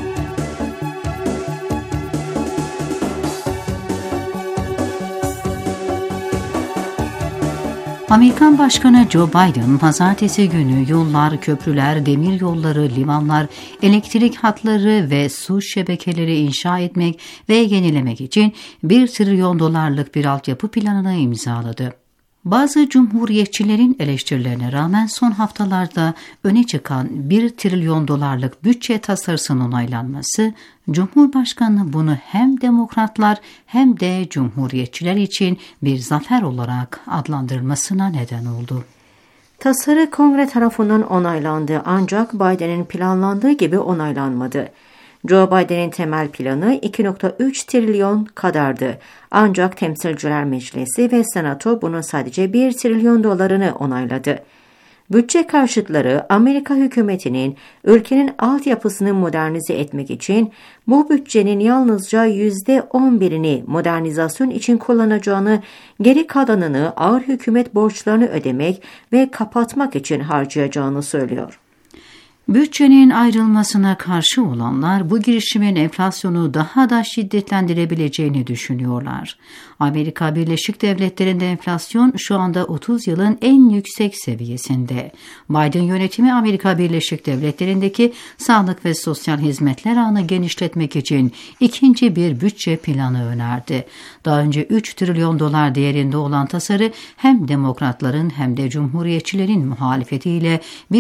Amerikan Başkanı Joe Biden, pazartesi günü yollar, köprüler, demir yolları, limanlar, elektrik hatları ve su şebekeleri inşa etmek ve yenilemek için 1 trilyon dolarlık bir altyapı planını imzaladı. Bazı cumhuriyetçilerin eleştirilerine rağmen son haftalarda öne çıkan 1 trilyon dolarlık bütçe tasarısının onaylanması, Cumhurbaşkanı bunu hem demokratlar hem de cumhuriyetçiler için bir zafer olarak adlandırmasına neden oldu. Tasarı Kongre tarafından onaylandı ancak Biden'in planlandığı gibi onaylanmadı. Joe Biden'in temel planı 2.3 trilyon kadardı. Ancak Temsilciler Meclisi ve Senato bunun sadece 1 trilyon dolarını onayladı. Bütçe karşıtları Amerika hükümetinin ülkenin altyapısını modernize etmek için bu bütçenin yalnızca %11'ini modernizasyon için kullanacağını, geri kalanını ağır hükümet borçlarını ödemek ve kapatmak için harcayacağını söylüyor. Bütçenin ayrılmasına karşı olanlar bu girişimin enflasyonu daha da şiddetlendirebileceğini düşünüyorlar. Amerika Birleşik Devletleri'nde enflasyon şu anda 30 yılın en yüksek seviyesinde. Biden yönetimi Amerika Birleşik Devletleri'ndeki sağlık ve sosyal hizmetler ağını genişletmek için ikinci bir bütçe planı önerdi. Daha önce 3 trilyon dolar değerinde olan tasarı hem demokratların hem de cumhuriyetçilerin muhalefetiyle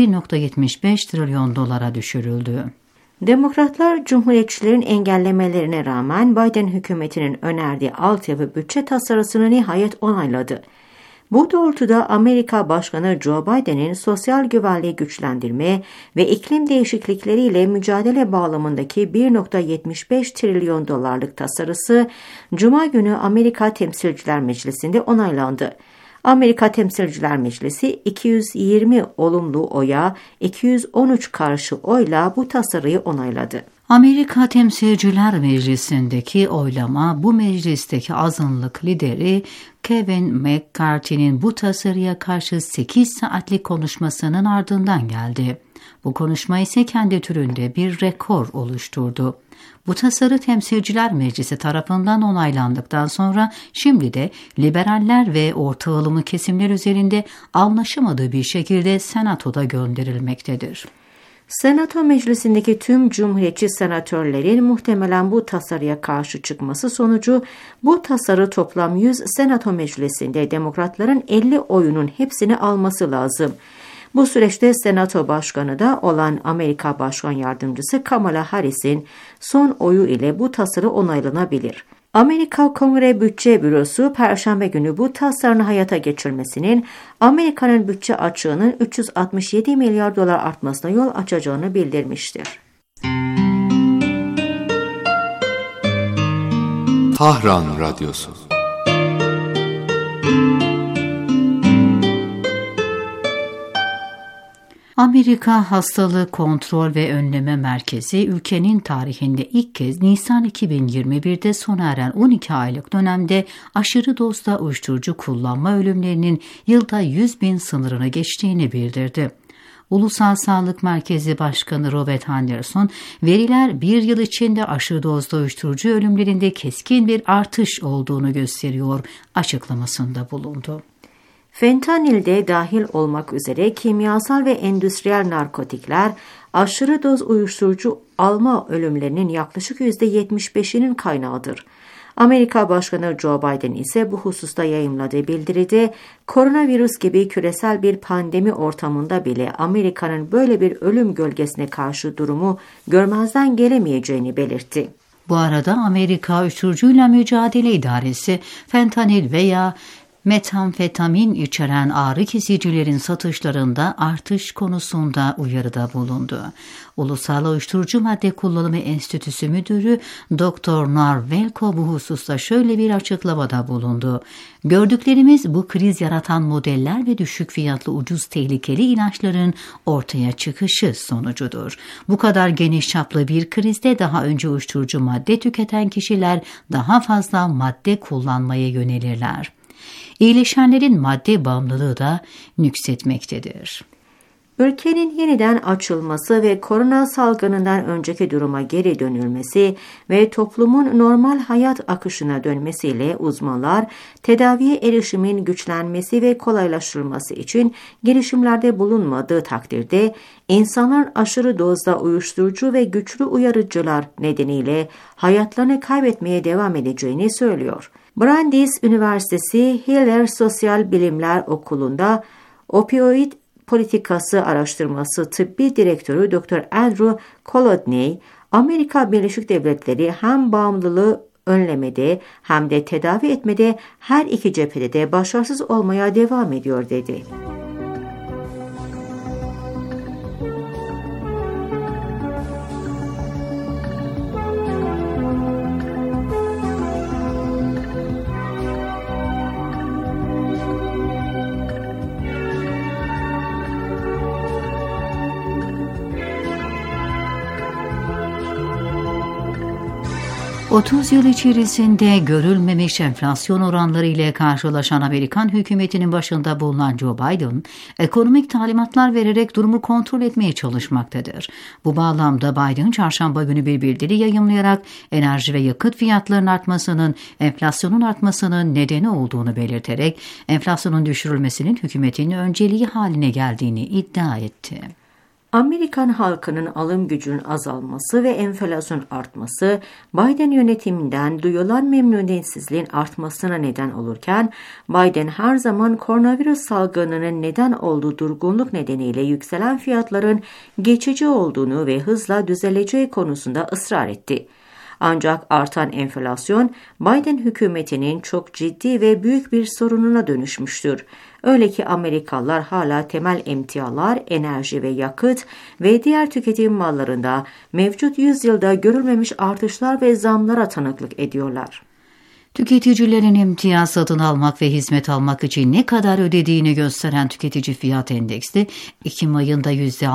1,75 trilyon dolara düşürüldü. Demokratlar, Cumhuriyetçilerin engellemelerine rağmen Biden hükümetinin önerdiği altyapı bütçe tasarısını nihayet onayladı. Bu doğrultuda Amerika Başkanı Joe Biden'in sosyal güvenliği güçlendirme ve iklim değişiklikleriyle mücadele bağlamındaki 1,75 trilyon dolarlık tasarısı Cuma günü Amerika Temsilciler Meclisi'nde onaylandı. Amerika Temsilciler Meclisi 220 olumlu oya, 213 karşı oyla bu tasarıyı onayladı. Amerika Temsilciler Meclisi'ndeki oylama bu meclisteki azınlık lideri Kevin McCarthy'nin bu tasarıya karşı 8 saatlik konuşmasının ardından geldi. Bu konuşma ise kendi türünde bir rekor oluşturdu. Bu tasarı Temsilciler Meclisi tarafından onaylandıktan sonra şimdi de liberaller ve orta ılımlı kesimler üzerinde anlaşamadığı bir şekilde Senato'da gönderilmektedir. Senato Meclisi'ndeki tüm Cumhuriyetçi senatörlerin muhtemelen bu tasarıya karşı çıkması sonucu bu tasarı toplam 100 Senato Meclisi'nde Demokratların 50 oyunun hepsini alması lazım. Bu süreçte Senato Başkanı da olan Amerika Başkan Yardımcısı Kamala Harris'in son oyu ile bu tasarı onaylanabilir. Amerika Kongre Bütçe Bürosu Perşembe günü bu tasarının hayata geçirmesinin Amerika'nın bütçe açığının 367 milyar dolar artmasına yol açacağını bildirmiştir. Tahran Radyosu. Amerika Hastalık Kontrol ve Önleme Merkezi ülkenin tarihinde ilk kez Nisan 2021'de sona eren 12 aylık dönemde aşırı dozda uyuşturucu kullanma ölümlerinin yılda 100.000 sınırını geçtiğini bildirdi. Ulusal Sağlık Merkezi Başkanı Robert Anderson, veriler bir yıl içinde aşırı dozda uyuşturucu ölümlerinde keskin bir artış olduğunu gösteriyor açıklamasında bulundu. Fentanil de dahil olmak üzere kimyasal ve endüstriyel narkotikler aşırı doz uyuşturucu alma ölümlerinin yaklaşık %75'inin kaynağıdır. Amerika Başkanı Joe Biden ise bu hususta yayımladığı bildiride koronavirüs gibi küresel bir pandemi ortamında bile Amerika'nın böyle bir ölüm gölgesine karşı durumu görmezden gelemeyeceğini belirtti. Bu arada Amerika Uyuşturucuyla Mücadele İdaresi fentanil veya metamfetamin içeren ağrı kesicilerin satışlarında artış konusunda uyarıda bulundu. Ulusal Uyuşturucu Madde Kullanımı Enstitüsü Müdürü Dr. Nar Velko bu hususta şöyle bir açıklamada bulundu. Gördüklerimiz bu kriz yaratan modeller ve düşük fiyatlı ucuz tehlikeli ilaçların ortaya çıkışı sonucudur. Bu kadar geniş çaplı bir krizde daha önce uyuşturucu madde tüketen kişiler daha fazla madde kullanmaya yönelirler. İyileşenlerin madde bağımlılığı da nüksetmektedir. Ülkenin yeniden açılması ve korona salgınından önceki duruma geri dönülmesi ve toplumun normal hayat akışına dönmesiyle uzmanlar tedaviye erişimin güçlenmesi ve kolaylaştırılması için girişimlerde bulunmadığı takdirde insanlar aşırı dozda uyuşturucu ve güçlü uyarıcılar nedeniyle hayatlarını kaybetmeye devam edeceğini söylüyor. Brandeis Üniversitesi Hiller Sosyal Bilimler Okulu'nda opioid politikası araştırması tıbbi direktörü Dr. Andrew Kolodney, Amerika Birleşik Devletleri hem bağımlılığı önlemede hem de tedavi etmede her iki cephede de başarısız olmaya devam ediyor dedi. 30 yıl içerisinde görülmemiş enflasyon oranları ile karşılaşan Amerikan hükümetinin başında bulunan Joe Biden, ekonomik talimatlar vererek durumu kontrol etmeye çalışmaktadır. Bu bağlamda Biden, çarşamba günü bir bildiri yayımlayarak enerji ve yakıt fiyatlarının artmasının enflasyonun artmasının nedeni olduğunu belirterek, enflasyonun düşürülmesinin hükümetin önceliği haline geldiğini iddia etti. Amerikan halkının alım gücünün azalması ve enflasyon artması, Biden yönetiminden duyulan memnuniyetsizliğin artmasına neden olurken, Biden her zaman koronavirüs salgınının neden olduğu durgunluk nedeniyle yükselen fiyatların geçici olduğunu ve hızla düzeleceği konusunda ısrar etti. Ancak artan enflasyon, Biden hükümetinin çok ciddi ve büyük bir sorununa dönüşmüştür. Öyle ki Amerikalılar hala temel emtialar, enerji ve yakıt ve diğer tüketim mallarında mevcut yüzyılda görülmemiş artışlar ve zamlara tanıklık ediyorlar. Tüketicilerin emtia satın almak ve hizmet almak için ne kadar ödediğini gösteren tüketici fiyat endeksi, Ekim ayında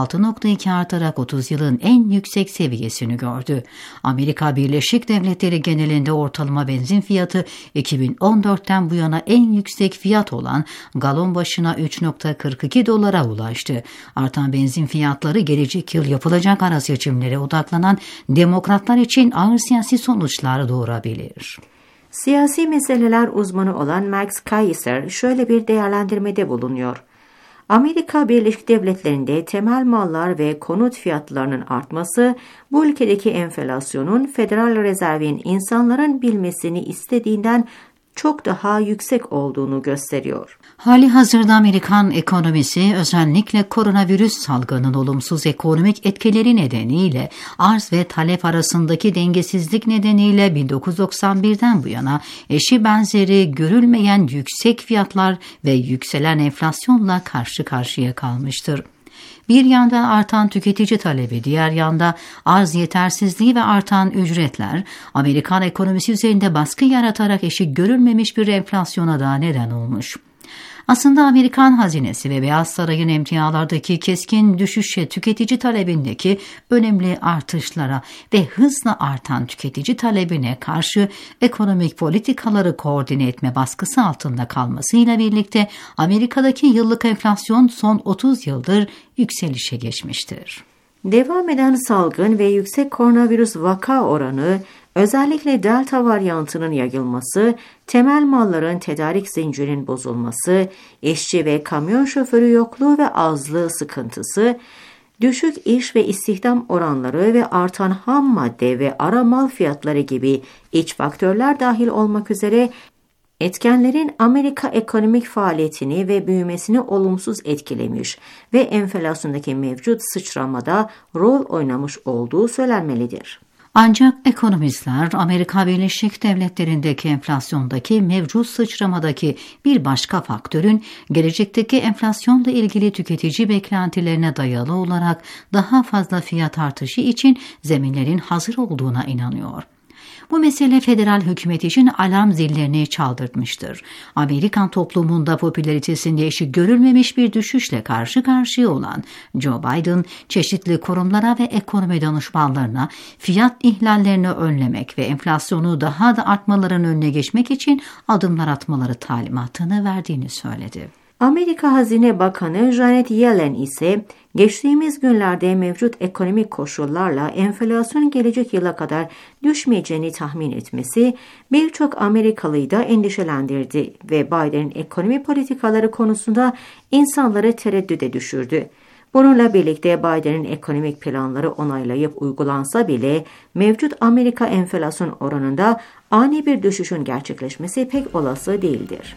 %6.2 artarak 30 yılın en yüksek seviyesini gördü. Amerika Birleşik Devletleri genelinde ortalama benzin fiyatı 2014'ten bu yana en yüksek fiyat olan galon başına 3.42 dolara ulaştı. Artan benzin fiyatları gelecek yıl yapılacak ara seçimlere odaklanan demokratlar için ağır siyasi sonuçlar doğurabilir. Siyasi meseleler uzmanı olan Max Kaiser şöyle bir değerlendirmede bulunuyor. Amerika Birleşik Devletleri'nde temel mallar ve konut fiyatlarının artması, bu ülkedeki enflasyonun Federal Rezerv'in insanların bilmesini istediğinden çok daha yüksek olduğunu gösteriyor. Hali hazırda Amerikan ekonomisi özellikle koronavirüs salgının olumsuz ekonomik etkileri nedeniyle arz ve talep arasındaki dengesizlik nedeniyle 1991'den bu yana eşi benzeri görülmeyen yüksek fiyatlar ve yükselen enflasyonla karşı karşıya kalmıştır. Bir yandan artan tüketici talebi, diğer yanda arz yetersizliği ve artan ücretler Amerikan ekonomisi üzerinde baskı yaratarak eşi görülmemiş bir enflasyona da neden olmuş. Aslında Amerikan hazinesi ve Beyaz Saray'ın emtialardaki keskin düşüşe, tüketici talebindeki önemli artışlara ve hızla artan tüketici talebine karşı ekonomik politikaları koordine etme baskısı altında kalmasıyla birlikte Amerika'daki yıllık enflasyon son 30 yıldır yükselişe geçmiştir. Devam eden salgın ve yüksek koronavirüs vaka oranı, özellikle Delta varyantının yayılması, temel malların tedarik zincirinin bozulması, işçi ve kamyon şoförü yokluğu ve azlığı sıkıntısı, düşük iş ve istihdam oranları ve artan ham madde ve ara mal fiyatları gibi iç faktörler dahil olmak üzere etkenlerin Amerika ekonomik faaliyetini ve büyümesini olumsuz etkilemiş ve enflasyondaki mevcut sıçramada rol oynamış olduğu söylenmelidir. Ancak ekonomistler Amerika Birleşik Devletleri'ndeki enflasyondaki mevcut sıçramadaki bir başka faktörün gelecekteki enflasyonla ilgili tüketici beklentilerine dayalı olarak daha fazla fiyat artışı için zeminlerin hazır olduğuna inanıyor. Bu mesele federal hükümet için alarm zillerini çaldırtmıştır. Amerikan toplumunda popülaritesinde eşi görülmemiş bir düşüşle karşı karşıya olan Joe Biden, çeşitli kurumlara ve ekonomi danışmanlarına fiyat ihlallerini önlemek ve enflasyonu daha da artmaların önüne geçmek için adımlar atmaları talimatını verdiğini söyledi. Amerika Hazine Bakanı Janet Yellen ise geçtiğimiz günlerde mevcut ekonomik koşullarla enflasyon gelecek yıla kadar düşmeyeceğini tahmin etmesi birçok Amerikalıyı da endişelendirdi ve Biden'in ekonomi politikaları konusunda insanları tereddüde düşürdü. Bununla birlikte Biden'in ekonomik planları onaylayıp uygulansa bile mevcut Amerika enflasyon oranında ani bir düşüşün gerçekleşmesi pek olası değildir.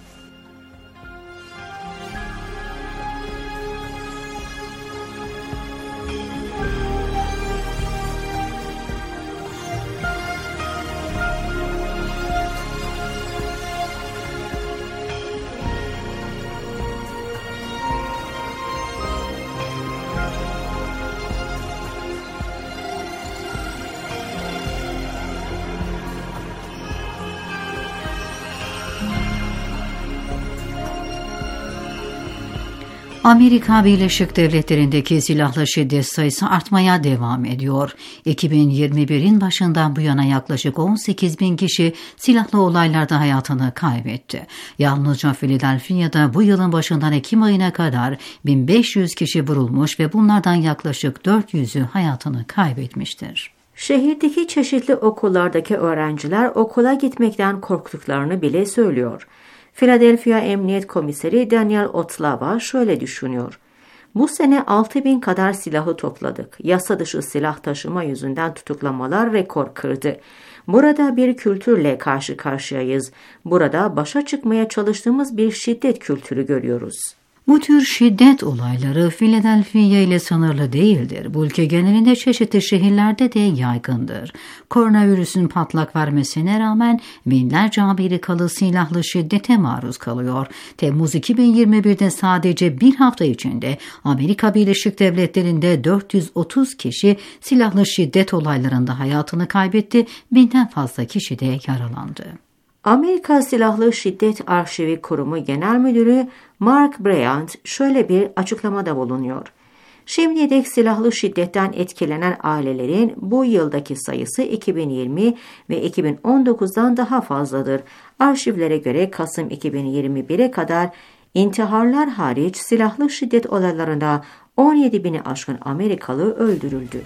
Amerika Birleşik Devletleri'ndeki silahlı şiddet sayısı artmaya devam ediyor. 2021'in başından bu yana yaklaşık 18.000 kişi silahlı olaylarda hayatını kaybetti. Yalnızca Philadelphia'da bu yılın başından Ekim ayına kadar 1500 kişi vurulmuş ve bunlardan yaklaşık 400'ü hayatını kaybetmiştir. Şehirdeki çeşitli okullardaki öğrenciler okula gitmekten korktuklarını bile söylüyor. Philadelphia Emniyet Komiseri Daniel Otlava şöyle düşünüyor. Bu sene 6.000 kadar silahı topladık. Yasa dışı silah taşıma yüzünden tutuklamalar rekor kırdı. Burada bir kültürle karşı karşıyayız. Burada başa çıkmaya çalıştığımız bir şiddet kültürü görüyoruz. Bu tür şiddet olayları Philadelphia ile sınırlı değildir. Bu ülke genelinde çeşitli şehirlerde de yaygındır. Koronavirüsün patlak vermesine rağmen binlerce Amerikalı silahlı şiddete maruz kalıyor. Temmuz 2021'de sadece bir hafta içinde Amerika Birleşik Devletleri'nde 430 kişi silahlı şiddet olaylarında hayatını kaybetti, 1000'den fazla kişi de yaralandı. Amerika Silahlı Şiddet Arşivi Kurumu Genel Müdürü Mark Bryant şöyle bir açıklamada bulunuyor. Şimdiye dek silahlı şiddetten etkilenen ailelerin bu yıldaki sayısı 2020 ve 2019'dan daha fazladır. Arşivlere göre Kasım 2021'e kadar intiharlar hariç silahlı şiddet olaylarında 17.000'i aşkın Amerikalı öldürüldü.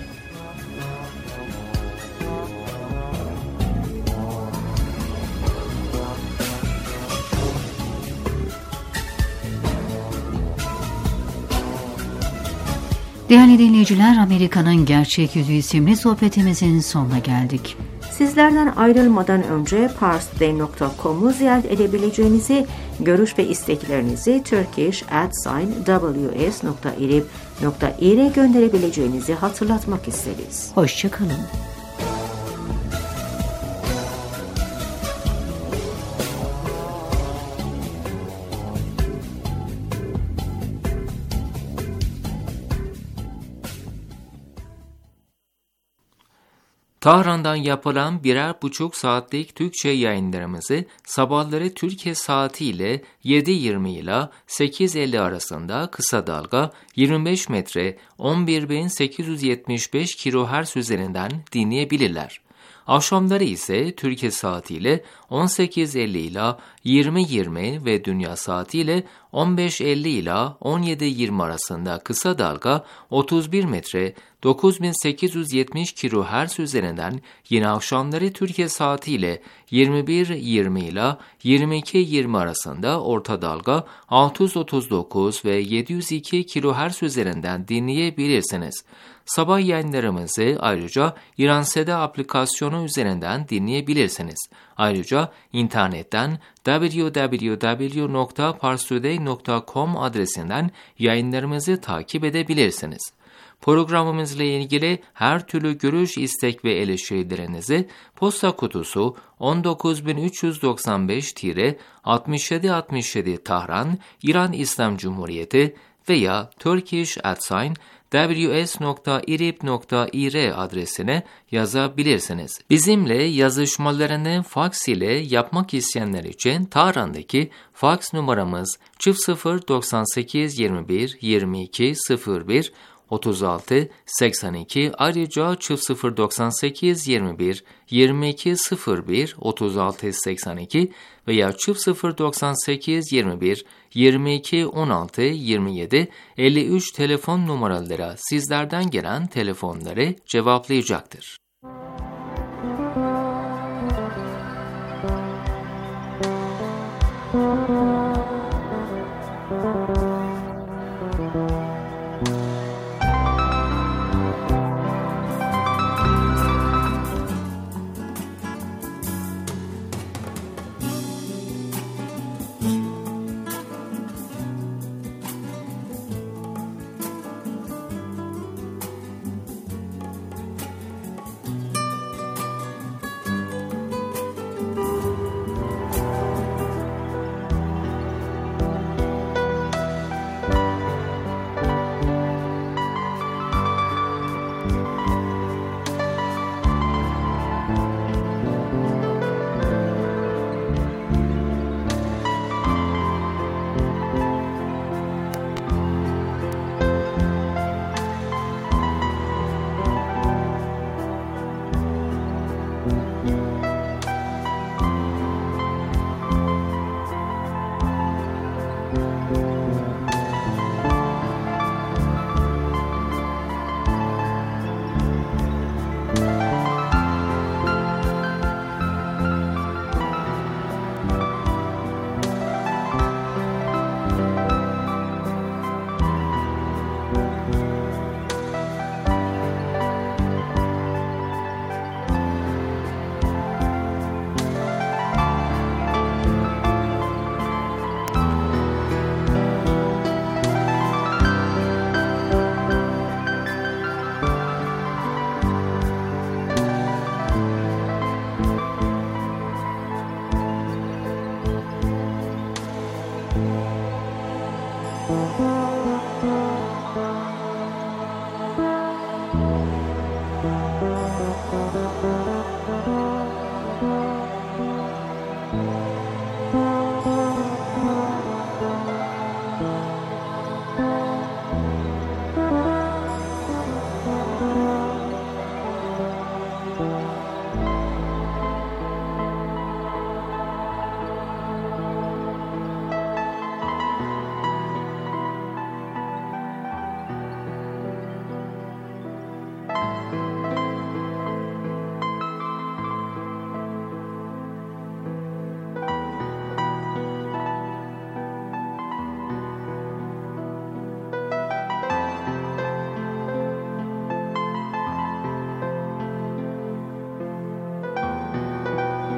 Değerli dinleyiciler, Amerika'nın Gerçek Yüzü isimli sohbetimizin sonuna geldik. Sizlerden ayrılmadan önce parstoday.com'u ziyaret edebileceğinizi, görüş ve isteklerinizi turkish@ws.irib.ir'e gönderebileceğinizi hatırlatmak isteriz. Hoşça kalın. Tahran'dan yapılan 1,5 saatlik Türkçe yayınlarımızı sabahları Türkiye saatiyle 7.20 ile 8.50 arasında kısa dalga 25 metre 11.875 kHz üzerinden dinleyebilirler. Akşamları ise Türkiye saatiyle 18.50 ile 20.20 ve dünya saatiyle 15.50 ile 17.20 arasında kısa dalga 31 metre 9870 kHz üzerinden yine akşamları Türkiye saatiyle 21.20 ile 22.20 arasında orta dalga 639 ve 702 kHz üzerinden dinleyebilirsiniz. Sabah yayınlarımızı ayrıca İranseda aplikasyonu üzerinden dinleyebilirsiniz. Ayrıca internetten www.parstoday.com adresinden yayınlarımızı takip edebilirsiniz. Programımızla ilgili her türlü görüş, istek ve eleştirilerinizi posta kutusu 19395-6767 Tahran, İran İslam Cumhuriyeti veya turkish@ws.irib.ir adresine yazabilirsiniz. Bizimle yazışmalarını faks ile yapmak isteyenler için Tahran'daki faks numaramız 0098 21 22 01 36 82, ayrıca 0098 21 22 01 36 82 veya 0098 21 22 16 27 53 telefon numaralara sizlerden gelen telefonları cevaplayacaktır.